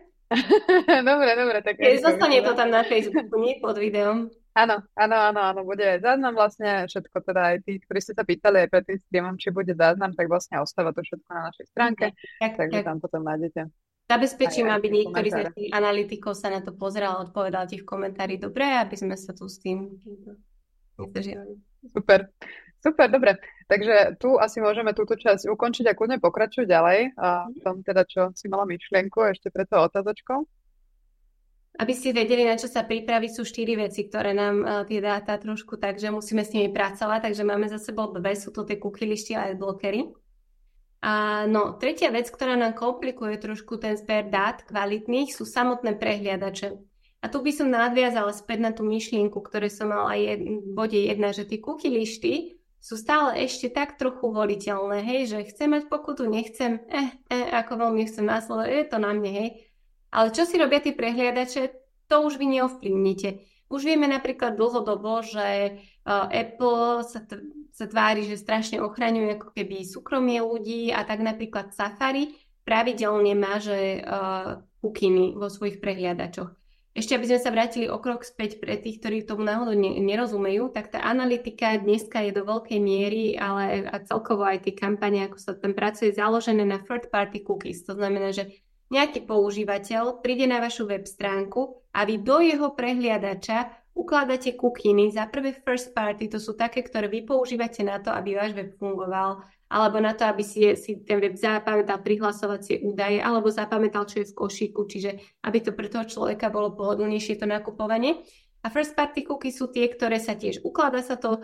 Dobre. Tak zostane to tam na Facebooku, nie pod videom. Áno, bude aj záznam vlastne, všetko teda aj tí, ktorí ste sa pýtali aj pred tým streamom, či bude záznam, tak vlastne ostáva to všetko na našej stránke, takže tam potom nájdete. Zabezpečím, aby niektorý z tých analytikov sa na to pozeral a odpovedal ti v komentári dobre, aby sme sa tu s tým nezdržiavali. Super, dobre. Takže tu asi môžeme túto časť ukončiť a kľudne pokračuť ďalej a v tom teda, čo si mala myšlienku ešte pre to otázočkou. Aby ste vedeli, na čo sa pripraviť, sú 4 veci, ktoré nám tie dáta trošku, takže musíme s nimi pracovať. Takže máme za sebou 2, sú to tie cookie listy a adblockery. A no, tretia vec, ktorá nám komplikuje trošku ten zber dát kvalitných, sú samotné prehliadače. A tu by som nadviazala späť na tú myšlienku, ktoré som mala v bode 1, že tie cookie listy sú stále ešte tak trochu voliteľné, hej, že chcem mať pokutu, nechcem, ako veľmi chcem následovať, je to na mne, hej. Ale čo si robia tie prehliadače, to už vy neovplyvnite. Už vieme napríklad dlhodobo, že Apple sa tvári, že strašne ochraňuje ako keby súkromie ľudí a tak napríklad Safari pravidelne máže cookieny vo svojich prehliadačoch. Ešte aby sme sa vrátili o krok späť pre tých, ktorí tomu náhodou nerozumejú, tak tá analytika dneska je do veľkej miery, ale a celkovo aj tie kampane, ako sa tam pracuje, založené na third party cookies. To znamená, že nejaký používateľ príde na vašu web stránku a vy do jeho prehliadača ukladáte cookieny. Za prvé first party, to sú také, ktoré vy používate na to, aby váš web fungoval, alebo na to, aby si ten web zapamätal prihlasovacie údaje, alebo zapamätal, čo je v košíku, čiže aby to pre toho človeka bolo pohodlnejšie to nakupovanie. A first party cookies sú tie, ktoré sa tiež ukladá sa to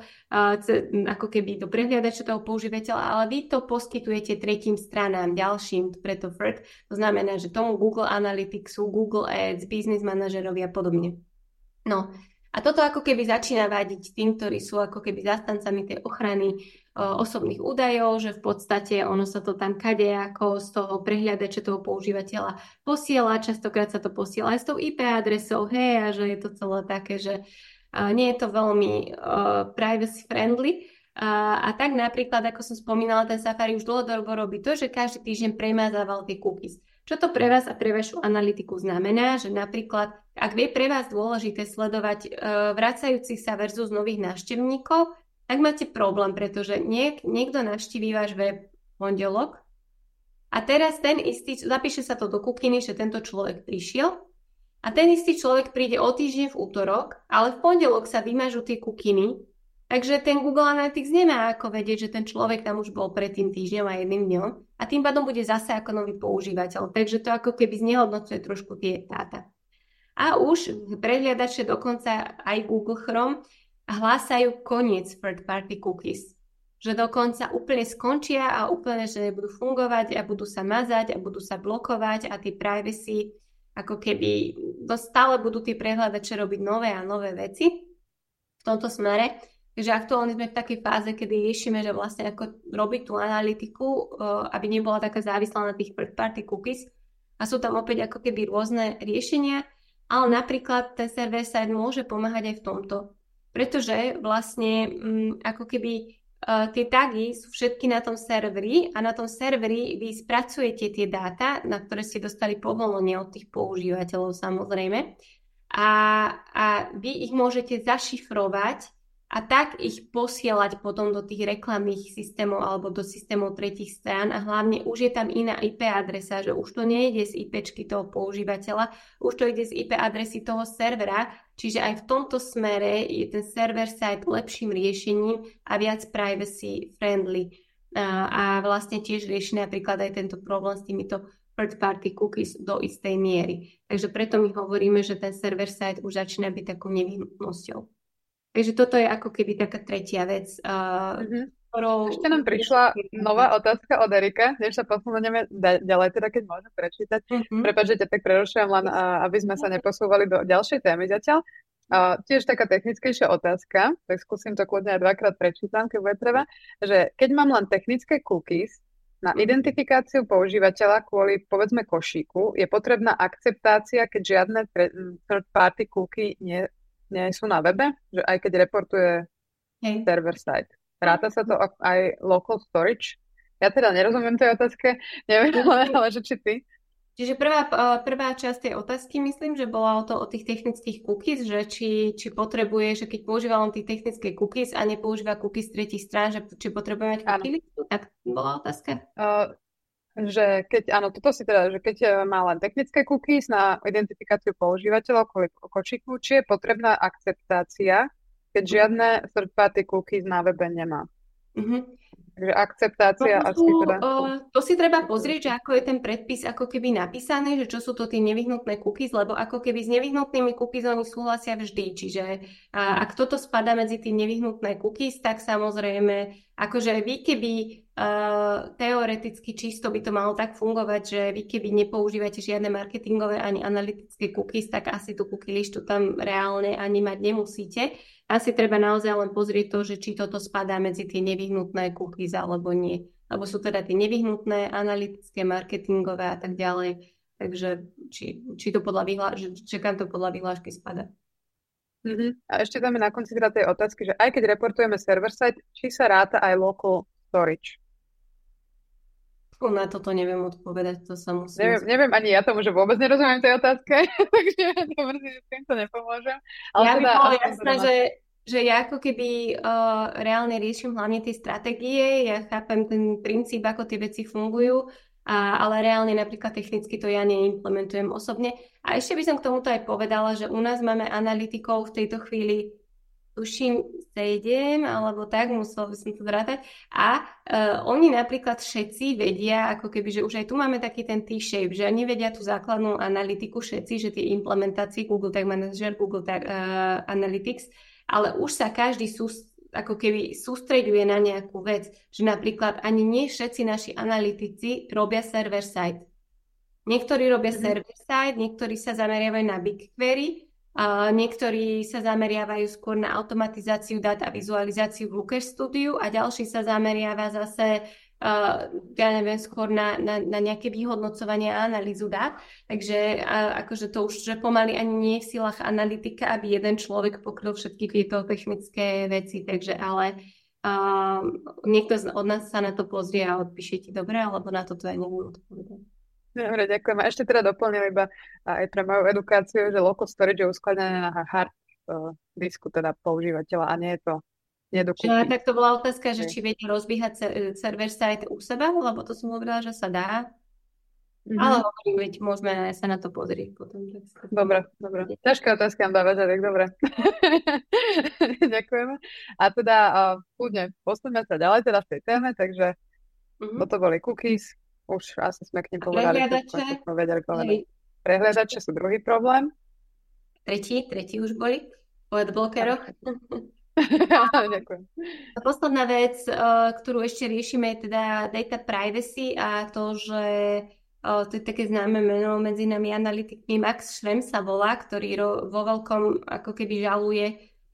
ako keby do prehliadača toho používateľa, ale vy to poskytujete tretím stranám, ďalším, preto third. To znamená, že tomu Google Analyticsu, Google Ads, business manažerovi a podobne. No, a toto ako keby začína vadiť tým, ktorí sú ako keby zastancami tej ochrany osobných údajov, že v podstate ono sa to tam kadejako z toho prehliadača toho používateľa posiela, častokrát sa to posiela aj s tou IP adresou, hej, a že je to celé také, že nie je to veľmi privacy friendly. A tak napríklad, ako som spomínala, ten Safari už dlhodobo robí to, že každý týždeň premazával tie cookies. Čo to pre vás a pre vašu analytiku znamená, že napríklad, ak je pre vás dôležité sledovať vracajúcich sa versus nových návštevníkov, tak máte problém, pretože niekto navštíví váš web v pondelok a teraz ten istý, zapíše sa to do cookieny, že tento človek prišiel a ten istý človek príde o týždeň v útorok, ale v pondelok sa vymažú tie cookieny, takže ten Google Analytics nemá ako vedieť, že ten človek tam už bol pred tým týždňom a jedným dňom a tým pádom bude zase ako nový používateľ, takže to ako keby znehodnocuje trošku tie dáta. A už prehliadače dokonca aj Google Chrome hlásajú koniec third party cookies. Že dokonca úplne skončia a úplne, že nebudú fungovať a budú sa mazať a budú sa blokovať a tie privacy, ako keby stále budú tie prehľadače robiť nové a nové veci v tomto smere. Takže aktuálne sme v takej fáze, kedy riešime, že vlastne ako robiť tú analytiku, aby nebola taká závislá na tých third-party cookies. A sú tam opäť ako keby rôzne riešenia, ale napríklad ten server-side môže pomáhať aj v tomto. Pretože vlastne ako keby tie tagy sú všetky na tom serveri a na tom serveri vy spracujete tie dáta, na ktoré ste dostali povolenie od tých používateľov samozrejme. A vy ich môžete zašifrovať a tak ich posielať potom do tých reklamných systémov alebo do systémov tretích strán a hlavne už je tam iná IP adresa, že už to nejde z IPčky toho používateľa, už to ide z IP adresy toho servera, čiže aj v tomto smere je ten server-side lepším riešením a viac privacy friendly. A vlastne tiež rieši napríklad aj tento problém s týmito third-party cookies do istej miery. Takže preto my hovoríme, že ten server-side už začína byť takou nevyhnutnosťou. Takže toto je ako keby taká tretia vec, ktorou... Ešte nám prišla nová otázka od Erika, než sa posunieme ďalej, teda keď môžem prečítať. Prepáč, že ťa tak prerušujem, len aby sme sa neposúvali do ďalšej témy zatiaľ. Tiež taká technickejšia otázka, tak skúsim to kľudne aj dvakrát prečítam, keď bude treba, že keď mám len technické cookies na identifikáciu používateľa kvôli, povedzme, košíku, je potrebná akceptácia, keď žiadne third-party cookie nie sú na webe? Že aj keď reportuje server-side. Ráta sa to aj local storage? Ja teda nerozumiem tej otázke, neviem, ale že či ty? Čiže prvá časť tej otázky, myslím, že bola o tých technických cookies, že či potrebuje, že keď používa len tie technické cookies a nepoužíva cookies tretích strán, že či potrebuje mať cookie listu? Tak bola otázka? Že keď, áno, toto si teda, že keď má len technické cookies na identifikáciu používateľov kvôli kočíku, či je potrebná akceptácia, keď žiadne third-party cookies na webe nemá. Takže akceptácia asi teda... To si treba pozrieť, že ako je ten predpis ako keby napísaný, že čo sú to tie nevyhnutné cookies, lebo ako keby s nevyhnutnými cookies oni súhlasia vždy. Čiže ak toto spadá medzi tie nevyhnutné cookies, tak samozrejme, akože vy keby teoreticky čisto by to malo tak fungovať, že vy keby nepoužívate žiadne marketingové ani analytické cookies, tak asi tú cookie listu tam reálne ani mať nemusíte. Asi treba naozaj len pozrieť to, že či toto spadá medzi tie nevyhnutné cookies alebo nie. Lebo sú teda tie nevyhnutné, analytické, marketingové a tak ďalej. Takže či to kam to podľa vyhlášky spadá. A ešte tam je na konci teda tej otázky, že aj keď reportujeme server-side, či sa ráta aj local storage? Na toto neviem odpovedať, to sa musím... Neviem ani ja tomu, že vôbec nerozumiem tej otázke, takže to mrzí, že s týmto nepomôžem. Ale ja by bolo jasné, že ja ako keby reálne riešim hlavne tie stratégie, ja chápem ten princíp, ako tie veci fungujú, ale reálne napríklad technicky to ja neimplementujem osobne. A ešte by som k tomuto aj povedala, že u nás máme analytikov v tejto chvíli tuším 7, alebo tak, musel by som to zrátať. A oni napríklad všetci vedia, ako keby, že už aj tu máme taký ten T-shape, že oni vedia tú základnú analytiku všetci, že tie implementácie Google Tag Manager, Google Tag Analytics, ale už sa každý ako keby sústreďuje na nejakú vec, že napríklad ani nie všetci naši analytici robia server-side. Niektorí robia server-side, niektorí sa zameriavajú na BigQuery, niektorí sa zameriavajú skôr na automatizáciu dát a vizualizáciu v Looker Studiu a ďalší sa zameriava zase ja neviem, skôr na nejaké vyhodnocovanie a analýzu dát. Takže akože to už že pomaly ani nie je v silách analytika, aby jeden človek pokryl všetky tieto technické veci. Takže ale niekto od nás sa na to pozrie a odpíše ti dobre, alebo na toto aj neviem odpovedať. Dobre, ďakujem. A ešte teda doplnil iba aj pre moju edukáciu, že local storage je uskladené na hard disku teda používateľa a nie je to nedokúpiť. Tak to bola otázka, že či viete rozbíhať server-side u seba, lebo to som hovorila, že sa dá. Ale hovorím, veď môžeme sa na to pozrieť potom. Dobre. Ťažká otázka nám dáva, tak dobre. Ďakujeme. A teda kľudne postavme sa ďalej teda v tej téme, takže toto boli cookies. Už asi sme k nim povedali, čo sme vedeli povedať. Prehliadače sú druhý problém. Tretí už boli. Po adblockeroch. Ďakujem. Posledná vec, ktorú ešte riešime, je teda data privacy a to, že to je také známe meno medzi nami analytikmi, Max Schrems sa volá, ktorý vo veľkom ako keby žaluje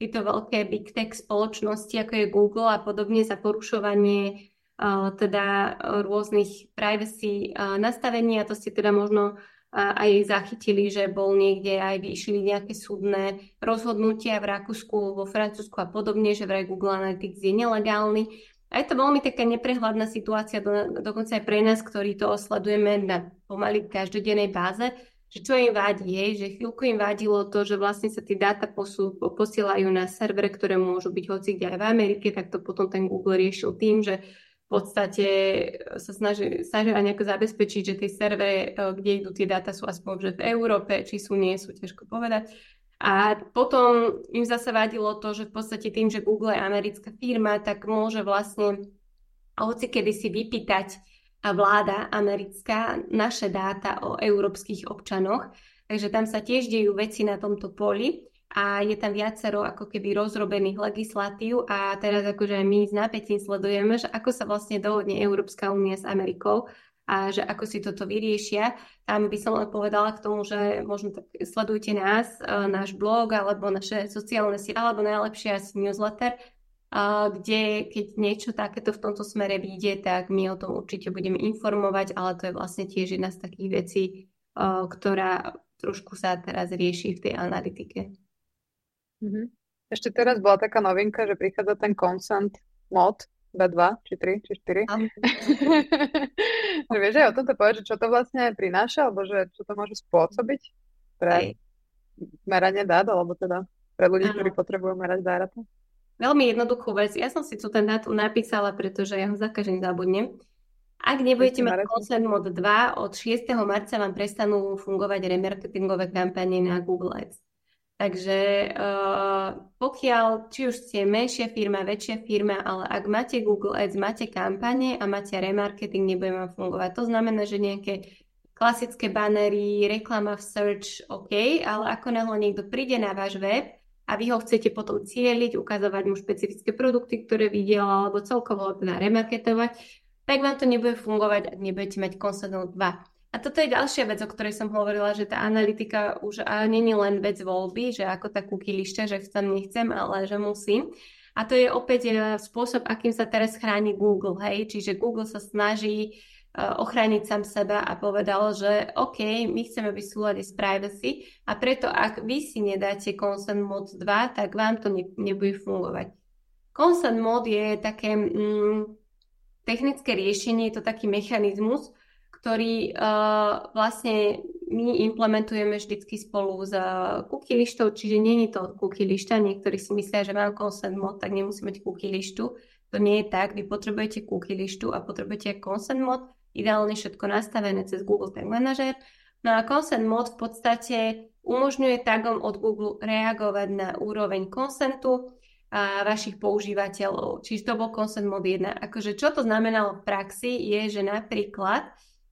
tieto veľké big tech spoločnosti, ako je Google a podobne, za porušovanie teda rôznych privacy nastavení, a to ste teda možno aj zachytili, že bol niekde aj vyšli nejaké súdne rozhodnutia v Rakúsku, vo Francúzsku a podobne, že vraj Google Analytics je nelegálny. A je to veľmi taká neprehľadná situácia, dokonca aj pre nás, ktorí to sledujeme na pomaly každodennej báze, že čo im vadí, že chvíľku im vadilo to, že vlastne sa tie dáta posielajú na servere, ktoré môžu byť hocikde aj v Amerike, tak to potom ten Google riešil tým, že v podstate sa snažia nejako zabezpečiť, že tie servery, kde idú tie dáta, sú aspoň že v Európe, či sú, nie sú, ťažko povedať. A potom im zase vadilo to, že v podstate tým, že Google je americká firma, tak môže vlastne hocikedy si vypýtať vláda americká naše dáta o európskych občanoch. Takže tam sa tiež dejú veci na tomto poli a je tam viacero ako keby rozrobených legislatív a teraz akože my s napätím sledujeme, že ako sa vlastne dohodne Európska únia s Amerikou a že ako si toto vyriešia. Tam by som len povedala k tomu, že možno tak sledujte nás, náš blog alebo naše sociálne siete, alebo najlepšie asi newsletter, kde keď niečo takéto v tomto smere vyjde, tak my o tom určite budeme informovať, ale to je vlastne tiež jedna z takých vecí, ktorá trošku sa teraz rieši v tej analytike. Ešte teraz bola taká novinka, že prichádza ten consent mod B2, či 3, či 4. Že vieš aj o tomto povedať, že čo to vlastne prináša, alebo že čo to môže spôsobiť pre meranie dát, alebo teda pre ľudí, ktorí potrebujú merať dáta? Veľmi jednoduchú vec. Ja som si tu ten dátum napísala, pretože ja ho za každým zabudnem. Ak nebudete mať Consent Mod 2, od 6. marca vám prestanú fungovať remarketingové kampane na Google Ads. Takže pokiaľ, či už ste menšia firma, väčšia firma, ale ak máte Google Ads, máte kampane a máte remarketing, nebude vám fungovať. To znamená, že nejaké klasické banery, reklama v search, OK, ale ako náhle niekto príde na váš web a vy ho chcete potom cieliť, ukazovať mu špecifické produkty, ktoré videl, alebo celkovo teda remarketovať, tak vám to nebude fungovať, ak nebudete mať Consent Mod 2. A toto je ďalšia vec, o ktorej som hovorila, že tá analytika už nie je len vec voľby, že ako tá cookie lišta, že chcem, nechcem, ale že musím. A to je opäť spôsob, akým sa teraz chráni Google, hej? Čiže Google sa snaží ochrániť sám seba a povedal, že OK, my chceme byť v súlade s privacy a preto ak vy si nedáte Consent Mod 2, tak vám to nebude fungovať. Consent Mod je také technické riešenie, je to taký mechanizmus, ktorý vlastne my implementujeme vždycky spolu s cookie lištou, čiže nie je to cookie lišta. Niektorí si myslia, že mám Consent Mod, tak nemusím mať cookie lištu. To nie je tak. Vy potrebujete cookie lištu a potrebujete Consent Mod, ideálne všetko nastavené cez Google Tag Manager. No a Consent Mod v podstate umožňuje tagom od Google reagovať na úroveň konsentu vašich používateľov. Čiže to bol Consent Mod 1. Akože čo to znamenalo v praxi je, že napríklad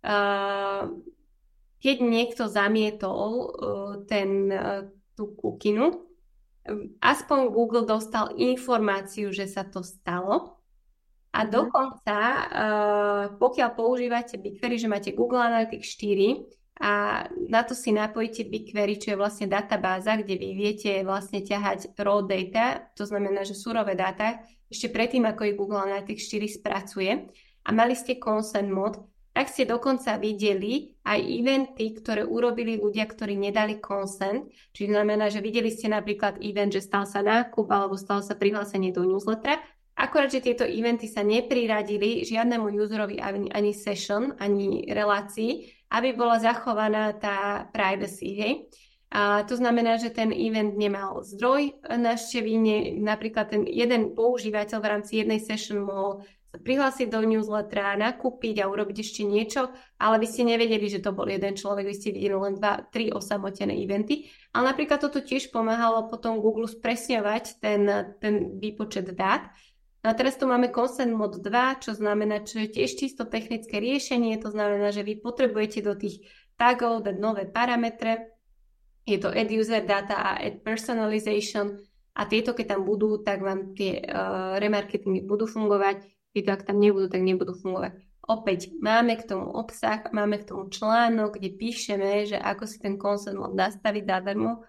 keď niekto zamietol tú kukinu, aspoň Google dostal informáciu, že sa to stalo a dokonca pokiaľ používate BigQuery, že máte Google Analytics 4 a na to si napojíte BigQuery, čo je vlastne databáza, kde vy viete vlastne ťahať raw data, to znamená, že surové dáta, ešte predtým, ako ich Google Analytics 4 spracuje a mali ste Consent Mod, tak ste dokonca videli aj eventy, ktoré urobili ľudia, ktorí nedali consent. Čiže znamená, že videli ste napríklad event, že stal sa nákup alebo stalo sa prihlásenie do newslettera. Akorát, že tieto eventy sa nepriradili žiadnemu userovi ani session, ani relácii, aby bola zachovaná tá privacy. Hej? A to znamená, že ten event nemal zdroj návštevy, napríklad ten jeden používateľ v rámci jednej session mohol prihlásiť do newslettera, nakúpiť a urobiť ešte niečo, ale vy ste nevedeli, že to bol jeden človek, vy ste videli len 2-3 osamotené eventy. Ale napríklad toto tiež pomáhalo potom Google spresňovať ten výpočet dát. No a teraz tu máme Consent Mod 2, čo znamená, čo je tiež čisto technické riešenie, to znamená, že vy potrebujete do tých tagov dať nové parametre, je to Add User Data a Add Personalization a tieto, keď tam budú, tak vám tie remarketingy budú fungovať. Tieto, ak tam nebudú, tak nebudú fungovať. Opäť, máme k tomu obsah, máme k tomu článok, kde píšeme, že ako si ten Consent Mod nastaviť zadarmo.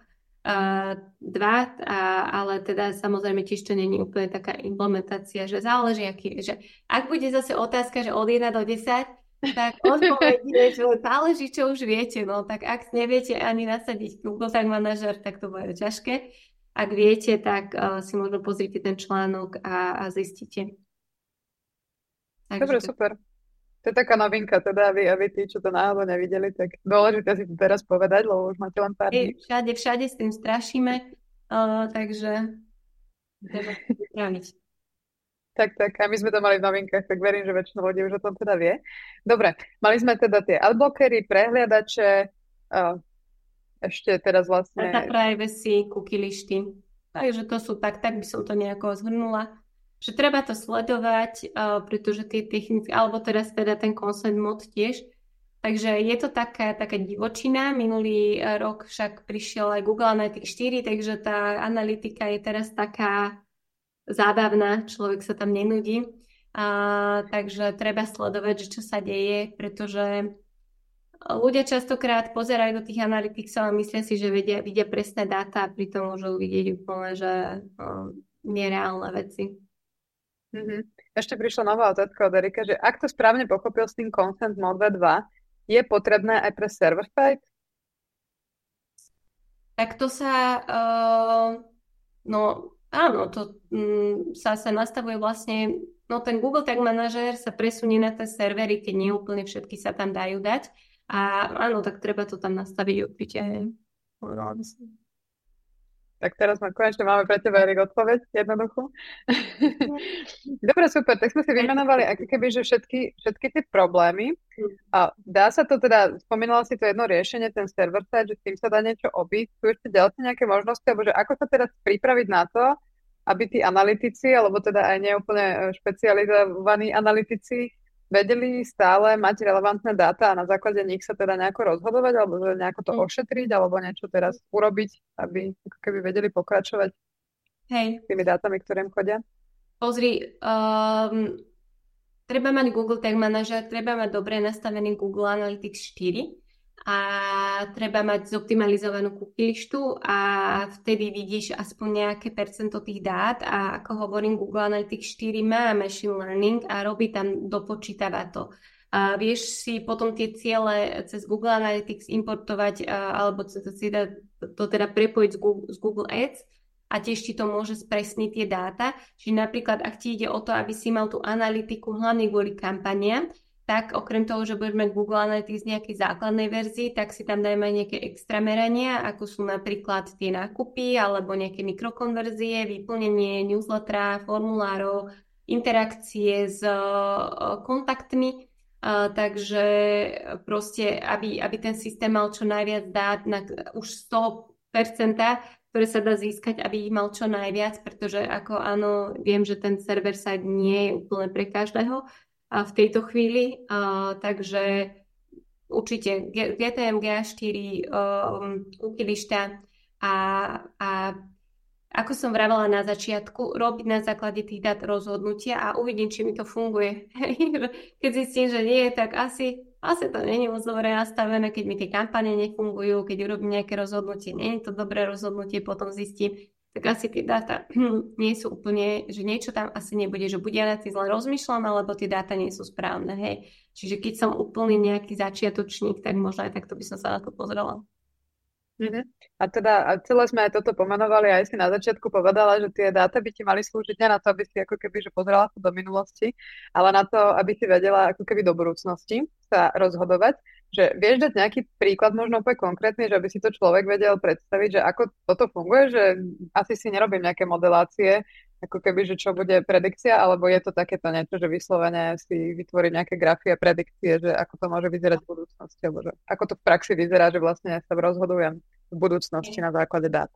dva, ale teda samozrejme tiež to nie je úplne taká implementácia, že záleží, že ak bude zase otázka, že od 1 do 10, tak odpoveď je, že záleží, čo už viete. No tak ak neviete ani nasadiť Google Tag Manager, tak to bude ťažké. Ak viete, tak si možno pozrite ten článok a zistíte. Dobre, super. To je taká novinka, teda aby tí, čo to náhodou nevideli, tak dôležité si to teraz povedať, lebo už máte len pár dní. Všade s tým strašíme, takže treba to vypraviť. Tak, a my sme to mali v novinkách, tak verím, že väčšina ľudí už o tom teda vie. Dobre, mali sme teda tie adblockery, prehliadače, ešte teraz vlastne... Data privacy, cookie listy. Takže to sú tak by som to nejako zhrnula. Že treba to sledovať, pretože tie technické, alebo teraz teda ten consent mod tiež. Takže je to taká divočina. Minulý rok však prišiel aj Google Analytics 4, takže tá analytika je teraz taká zábavná, človek sa tam nenudí. Takže treba sledovať, že čo sa deje, pretože ľudia častokrát pozerajú do tých analyticsov a myslia si, že vidia presné dáta a pritom môžu vidieť úplne, že nereálne veci. Ešte prišla nová otázka od Erika, že ak to správne pochopil s tým Consent Mode 2, je potrebné aj pre server side? Tak to sa, no áno, to sa nastavuje vlastne, no ten Google Tag Manager sa presunie na tie servery, keď nie úplne všetky sa tam dajú dať. A áno, tak treba to tam nastaviť určite. Tak teraz konečne máme pre teba, Erik, odpoveď, jednoducho. Dobre, super, tak sme si vymenovali ako keby, že všetky tie problémy. A dá sa to teda, spomínala si to jedno riešenie, ten server side, že s tým sa dá niečo obiť. Sú ešte ďalšie nejaké možnosti, alebo že ako sa teraz pripraviť na to, aby tí analytici, alebo teda aj neúplne špecializovaní analytici vedeli stále mať relevantné dáta a na základe nich sa teda nejako rozhodovať, alebo nejako to ošetriť, alebo niečo teraz urobiť, aby ako keby vedeli pokračovať s tými dátami, ktoré im chodia? Pozri, treba mať Google Tag Manager, treba mať dobre nastavený Google Analytics 4 a treba mať zoptimalizovanú cookie listu a vtedy vidíš aspoň nejaké percento tých dát a ako hovorím, Google Analytics 4 má machine learning a robí tam, dopočítava to. A vieš si potom tie ciele cez Google Analytics importovať alebo to teda prepojiť z Google Ads a tiež ti to môže spresniť tie dáta. Čiže napríklad, ak ti ide o to, aby si mal tú analytiku hlavne kvôli kampaniám, tak okrem toho, že budeš mať Google Analytics v nejakej základnej verzii, tak si tam dajme nejaké extra merania, ako sú napríklad tie nákupy alebo nejaké mikrokonverzie, vyplnenie newslettera, formulárov, interakcie s kontaktmi. Takže proste, aby ten systém mal čo najviac dát už 100%, ktoré sa dá získať, aby ich mal čo najviac, pretože ako áno, viem, že ten server side nie je úplne pre každého v tejto chvíli, takže určite GTM, GA4, cookie lišta a ako som vravela na začiatku, robiť na základe tých dát rozhodnutia a uvidím, či mi to funguje. Keď zistím, že nie, tak asi to nie je moc dobre nastavené, keď mi tie kampane nefungujú, keď urobím nejaké rozhodnutie, nie je to dobré rozhodnutie, potom zistím, tak asi tie dáta nie sú úplne, že niečo tam asi nebude, že buď ja na tým zle rozmýšľam, alebo tie dáta nie sú správne, hej. Čiže keď som úplne nejaký začiatočník, tak možno aj takto by som sa na to pozrela. A teda celé sme aj toto pomenovali, aj si na začiatku povedala, že tie dáta by ti mali slúžiť nie na to, aby si ako keby že pozerala sa do minulosti, ale na to, aby si vedela ako keby do budúcnosti sa rozhodovať. Že vieš dať nejaký príklad, možno úplne konkrétny, že aby si to človek vedel predstaviť, že ako toto funguje, že asi si nerobím nejaké modelácie, ako keby, že čo bude predikcia, alebo je to takéto niečo, že vyslovene si vytvorí nejaké grafy a predikcie, že ako to môže vyzerať v budúcnosti, alebo že ako to v praxi vyzerá, že vlastne sa rozhodujem v budúcnosti na základe dát.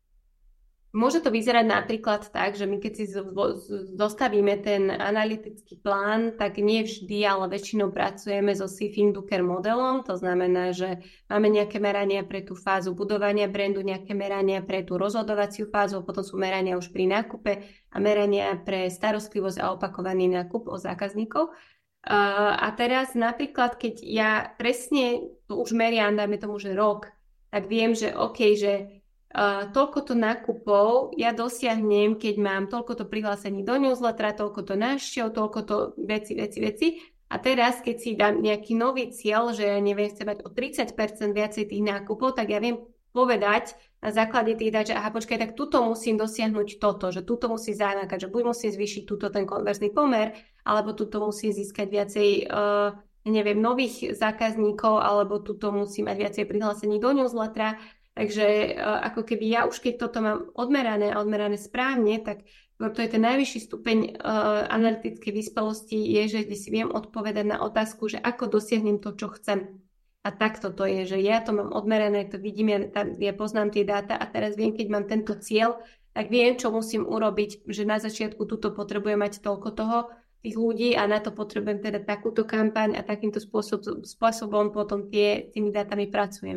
Môže to vyzerať napríklad tak, že my keď si zostavíme ten analytický plán, tak nie vždy, ale väčšinou pracujeme so Siefing-Duker modelom. To znamená, že máme nejaké merania pre tú fázu budovania brandu, nejaké merania pre tú rozhodovaciu fázu, potom sú merania už pri nákupe a merania pre starostlivosť a opakovaný nákup o zákazníkov. A teraz napríklad, keď ja presne to už meriam, dajme tomu, že rok, tak viem, že OK, že toľkoto nákupov ja dosiahnem, keď mám toľkoto prihlásení do newslettera, toľkoto návštev, toľkoto veci. A teraz, keď si dám nejaký nový cieľ, že ja neviem, chcem mať o 30% viacej tých nákupov, tak ja viem povedať na základe tých dát, že aha, počkaj, tak tuto musím dosiahnuť toto, že tuto musím zanákať, že buď musím zvýšiť túto ten konverzný pomer, alebo tuto musím získať viacej neviem, nových zákazníkov, alebo tuto musím mať viacej prihlásení do newslettera. Takže ako keby ja už keď toto mám odmerané a odmerané správne, tak to je ten najvyšší stupeň analytickej vyspelosti je, že si viem odpovedať na otázku, že ako dosiahnem to, čo chcem. A takto to je, že ja to mám odmerané, to vidím, ja poznám tie dáta a teraz viem, keď mám tento cieľ, tak viem, čo musím urobiť, že na začiatku tuto potrebujem mať toľko toho, tých ľudí a na to potrebujem teda takúto kampaň a takýmto spôsobom potom tými dátami pracujem.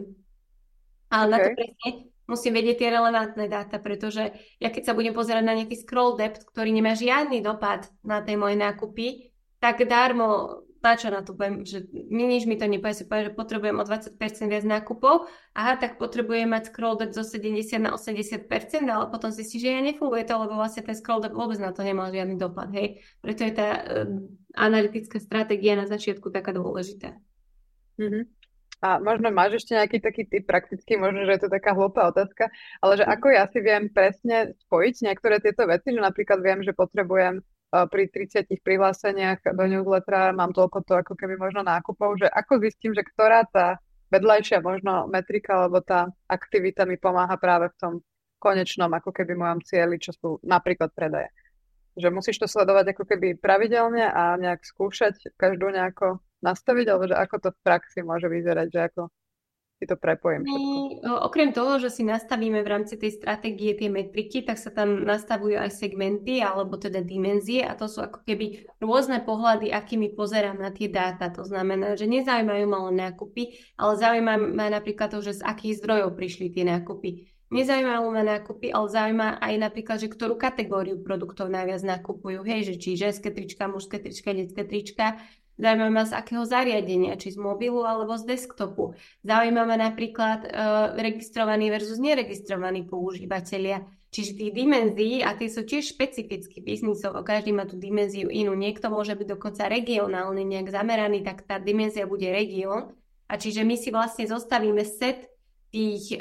Ale na to presne musím vedieť tie relevantné dáta, pretože ja keď sa budem pozerať na nejaký scroll depth, ktorý nemá žiadny dopad na tie moje nákupy, tak darmo, na čo na to poviem, že nič mi to nepovie, si poviem, že potrebujem o 20% viac nákupov, aha, tak potrebujem mať scroll depth zo 70 na 80%, ale potom zistí, že nefunguje to, lebo vlastne ten scroll depth vôbec na to nemal žiadny dopad, hej. Preto je tá analytická stratégia na začiatku taká dôležitá. Mm-hmm. A možno máš ešte nejaký taký typ praktický, možno, že je to taká hlúpa otázka, ale že ako ja si viem presne spojiť niektoré tieto veci, že napríklad viem, že potrebujem pri 30 prihláseniach do newslettera mám toľko to ako keby možno nákupov, že ako zistím, že ktorá tá vedľajšia možno metrika alebo tá aktivita mi pomáha práve v tom konečnom ako keby mojom cieli, čo sú napríklad predaje. Že musíš to sledovať ako keby pravidelne a nejak skúšať každú nejako nastaviť, alebo že ako to v praxi môže vyzerať, že ako si to prepojím všetko. Okrem toho, že si nastavíme v rámci tej stratégie tie metriky, tak sa tam nastavujú aj segmenty alebo teda dimenzie a to sú ako keby rôzne pohľady, akými pozerám na tie dáta. To znamená, že nezaujímajú ma len nákupy, ale zaujíma ma napríklad to, že z akých zdrojov prišli tie nákupy. Nezaujímajú ma nákupy, ale zaujíma aj napríklad, že ktorú kategóriu produktov najviac nakupujú. Hej, že či ženské trička, mužské trička, detské trička. Zaujíma ma z akého zariadenia, či z mobilu alebo z desktopu. Zaujíma ma napríklad registrovaní versus neregistrovaní používateľia. Čiže tých dimenzií, a tie sú tiež špecificky biznisovo, každý má tú dimenziu inú. Niekto môže byť dokonca regionálny, nejak zameraný, tak tá dimenzia bude región. A čiže my si vlastne zostavíme set tých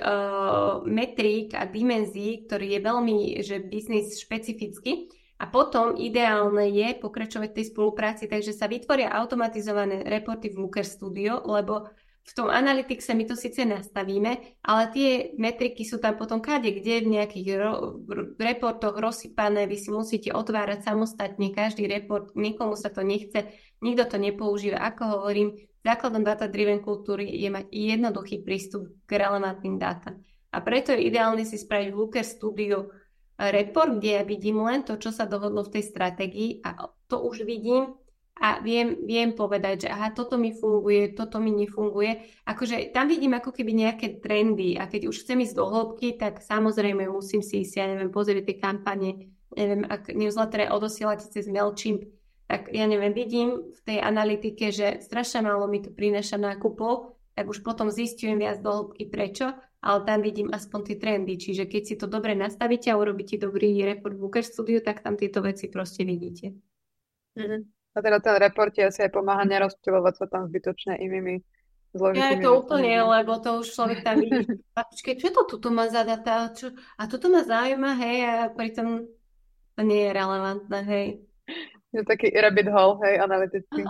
metrík a dimenzií, ktorý je veľmi biznis špecifický. A potom ideálne je pokračovať v tej spolupráci, takže sa vytvoria automatizované reporty v Looker Studio, lebo v tom Analyticse my to síce nastavíme, ale tie metriky sú tam potom kde v nejakých reportoch rozsypané, vy si musíte otvárať samostatne každý report, niekomu sa to nechce, nikto to nepoužíva. Ako hovorím, základom data-driven kultúry je mať jednoduchý prístup k relevantným dátam. A preto je ideálne si spraviť v Looker Studio report, kde ja vidím len to, čo sa dohodlo v tej stratégii a to už vidím a viem povedať, že aha, toto mi funguje, toto mi nefunguje. Akože tam vidím ako keby nejaké trendy a keď už chcem ísť do hĺbky, tak samozrejme musím si ísť, ja neviem, pozrieť tie kampane, neviem, ak newslettere odosielate cez Mailchimp, tak ja neviem, vidím v tej analytike, že strašne málo mi to prináša nákupov, tak už potom zistujem viac do hĺbky prečo, ale tam vidím aspoň tie trendy. Čiže keď si to dobre nastavíte a urobíte dobrý report v Looker Studio, tak tam tieto veci proste vidíte. Mm-hmm. A teda ten report ti asi aj pomáha nerozptýlovať sa tam zbytočne inými zložitými. Ja to úplne, lebo to už človek tam vidí. A počkej, čo to tuto má za data? A toto ma zaujíma, hej, a pritom to nie je relevantné, hej. Je taký rabbit hole, hej, analytický.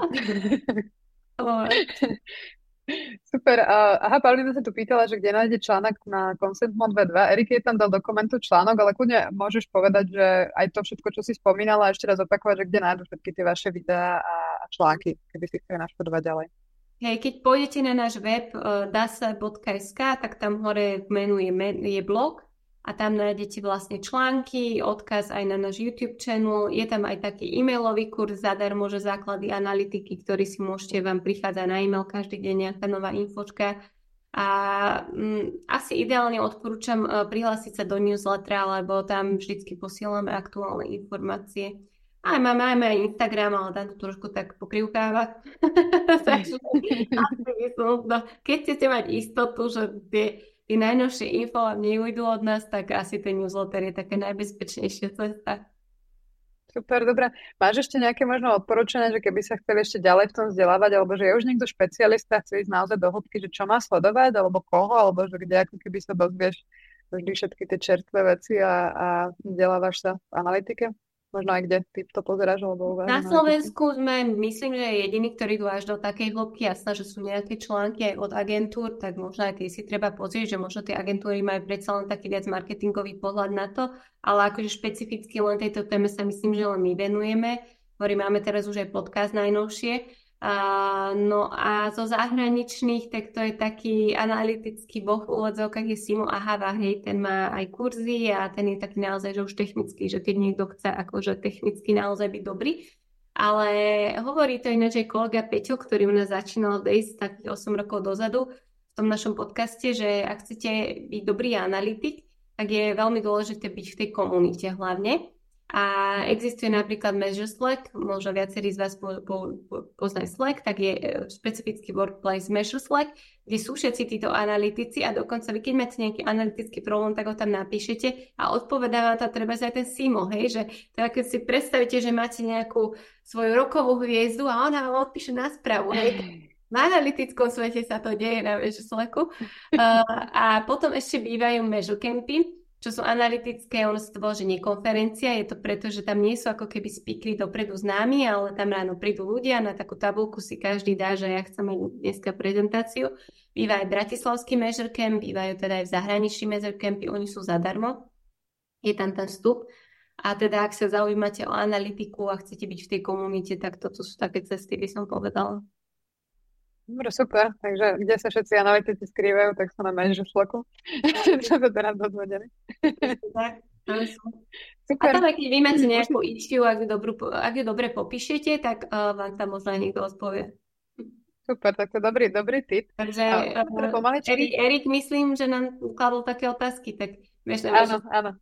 Super. Aha, Paulina sa tu pýtala, že kde nájde článok na Consent Mode V2. Erik je tam dal do komentu článok, ale kľudne môžeš povedať, že aj to všetko, čo si spomínala, ešte raz opakovať, že kde nájdu všetky tie vaše videá a články, keby si chceli naštudovať ďalej. Hej, keď pôjdete na náš web dasa.sk, tak tam hore v menu je blog a tam nájdete vlastne články, odkaz aj na náš YouTube channel. Je tam aj taký e-mailový kurz zadarmo, že základy analytiky, ktorý si môžete, vám prichádza na e-mail každý deň nejaká nová infočka. A asi ideálne odporúčam prihlásiť sa do newslettera, lebo tam vždycky posielame aktuálne informácie. Máme aj Instagram, ale tam to trošku tak pokrivkáva. Takže keď chcete mať istotu, že tie tie najnovšie info vám neujdu od nás, tak asi ten newsletter je také najbezpečnejšia cesta. Super, dobré. Máš ešte nejaké možno odporúčania, že keby sa chceli ešte ďalej v tom vzdelávať, alebo že je už niekto špecialista, chce ísť naozaj do hĺbky, že čo má sledovať, alebo koho, alebo že kde ako keby sa dozvieš vždy všetky tie čerstvé veci a vzdelávaš sa v analytike? Možno aj kde ty to pozeráš, alebo Na uvažuješ analyticky? Slovensku sme, myslím, že jediní, ktorí idú až do takej hĺbky, jasné, že sú nejaké články aj od agentúr, tak možno aj tie si treba pozrieť, že možno tie agentúry majú predsa len taký viac marketingový pohľad na to, ale akože špecificky len tejto téme sa myslím, že len my venujeme. Máme teraz už aj podcast najnovšie. No a zo zahraničných, tak to je taký analytický boh v úvodzovkách je Simo Ahava, hej, ten má aj kurzy a ten je taký naozaj, že už technický, že keď niekto chce akože technicky naozaj byť dobrý. Ale hovorí to ináč aj kolega Peťo, ktorý u nás začínal Days takých 8 rokov dozadu v tom našom podcaste, že ak chcete byť dobrý analytik, tak je veľmi dôležité byť v tej komunite hlavne. A existuje napríklad Measure Slack, možno viacerí z vás poznajú Slack, tak je špecifický workplace Measure Slack, kde sú všetci títo analytici a dokonca vy, keď máte nejaký analytický problém, tak ho tam napíšete a odpovedá vám to treba aj ten Simo, hej, že to je, keď si predstavíte, že máte nejakú svoju rokovú hviezdu a ona vám odpíše na správu, hej. V analytickom svete sa to deje na Measure Slacku. A potom ešte bývajú Measure Campy, čo sú analytické, ono sa to volá, že nie konferencia, je to preto, že tam nie sú ako keby speakery dopredu známi, ale tam ráno prídu ľudia, na takú tabuľku si každý dá, že ja chcem mať dneska prezentáciu. Býva aj bratislavský Measure Camp, bývajú teda aj v zahraničí Measure Campy, oni sú zadarmo, je tam ten vstup. A teda ak sa zaujímate o analytiku a chcete byť v tej komunite, tak toto sú také cesty, by som povedala. Dobre, super. Takže kde sa všetci analytici skrývajú, tak sa na Measure Slacku. Čo sa teraz dozvedeli. Tak, tam sú. A Super. tam, keď vy máte nejakú issue, ak ju dobre popíšete, tak vám tam možno aj niekto odpovie. Super, tak to je dobrý tip. Takže Dobre, pomaličky. Erik, myslím, že nám kladol také otázky, tak vieš, Áno.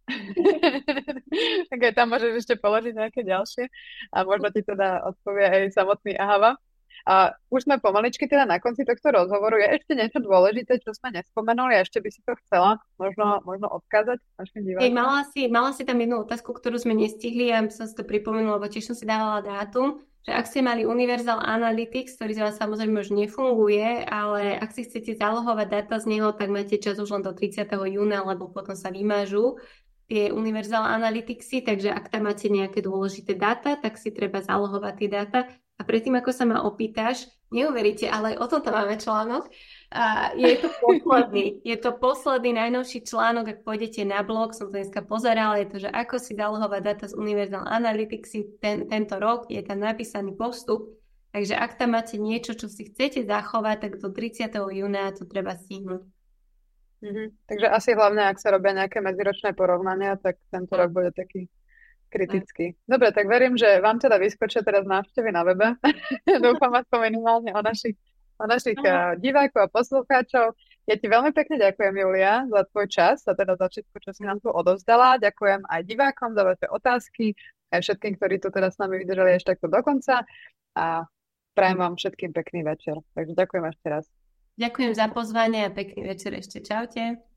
Tak aj tam môžeš ešte položiť nejaké ďalšie a možno ti teda odpovie aj samotný Ahava. A už sme pomaličky teda na konci tohto rozhovoru. Je ešte niečo dôležité, čo sme nespomenuli a ešte by si to chcela možno odkázať našim divákom? Mala si tam jednu otázku, ktorú sme nestihli a som si to pripomenula, lebo tiež som si dávala dátum, že ak ste mali Universal Analytics, ktorý z vás samozrejme už nefunguje, ale ak si chcete zalohovať dáta z neho, tak máte čas už len do 30. júna, lebo potom sa vymažú tie Universal Analyticsy, takže ak tam máte nejaké dôležité dáta, tak si treba zalohovať tie dáta. A predtým, ako sa ma opýtaš, neuveríte, ale o tomto máme článok. A je to posledný najnovší článok, ak pôjdete na blog, som to dneska pozerala, je to, že ako si zalohovať dáta z Universal Analytics tento rok, je tam napísaný postup. Takže ak tam máte niečo, čo si chcete zachovať, tak do 30. júna to treba stihnúť. Takže asi hlavne, ak sa robia nejaké medziročné porovnania, tak tento rok bude taký kritický. Dobre, tak verím, že vám teda vyskočia teraz návštevy na webe. Dúfam aspoň minimálne o našich divákov a poslucháčov. Ja ti veľmi pekne ďakujem, Julia, za tvoj čas a teda za všetko, čo si nám tu odovzdala. Ďakujem aj divákom za vaše otázky, aj všetkým, ktorí tu teda s nami vydržali až takto do konca a prajem vám všetkým pekný večer. Takže ďakujem ešte raz. Ďakujem za pozvanie a pekný večer ešte. Čaute.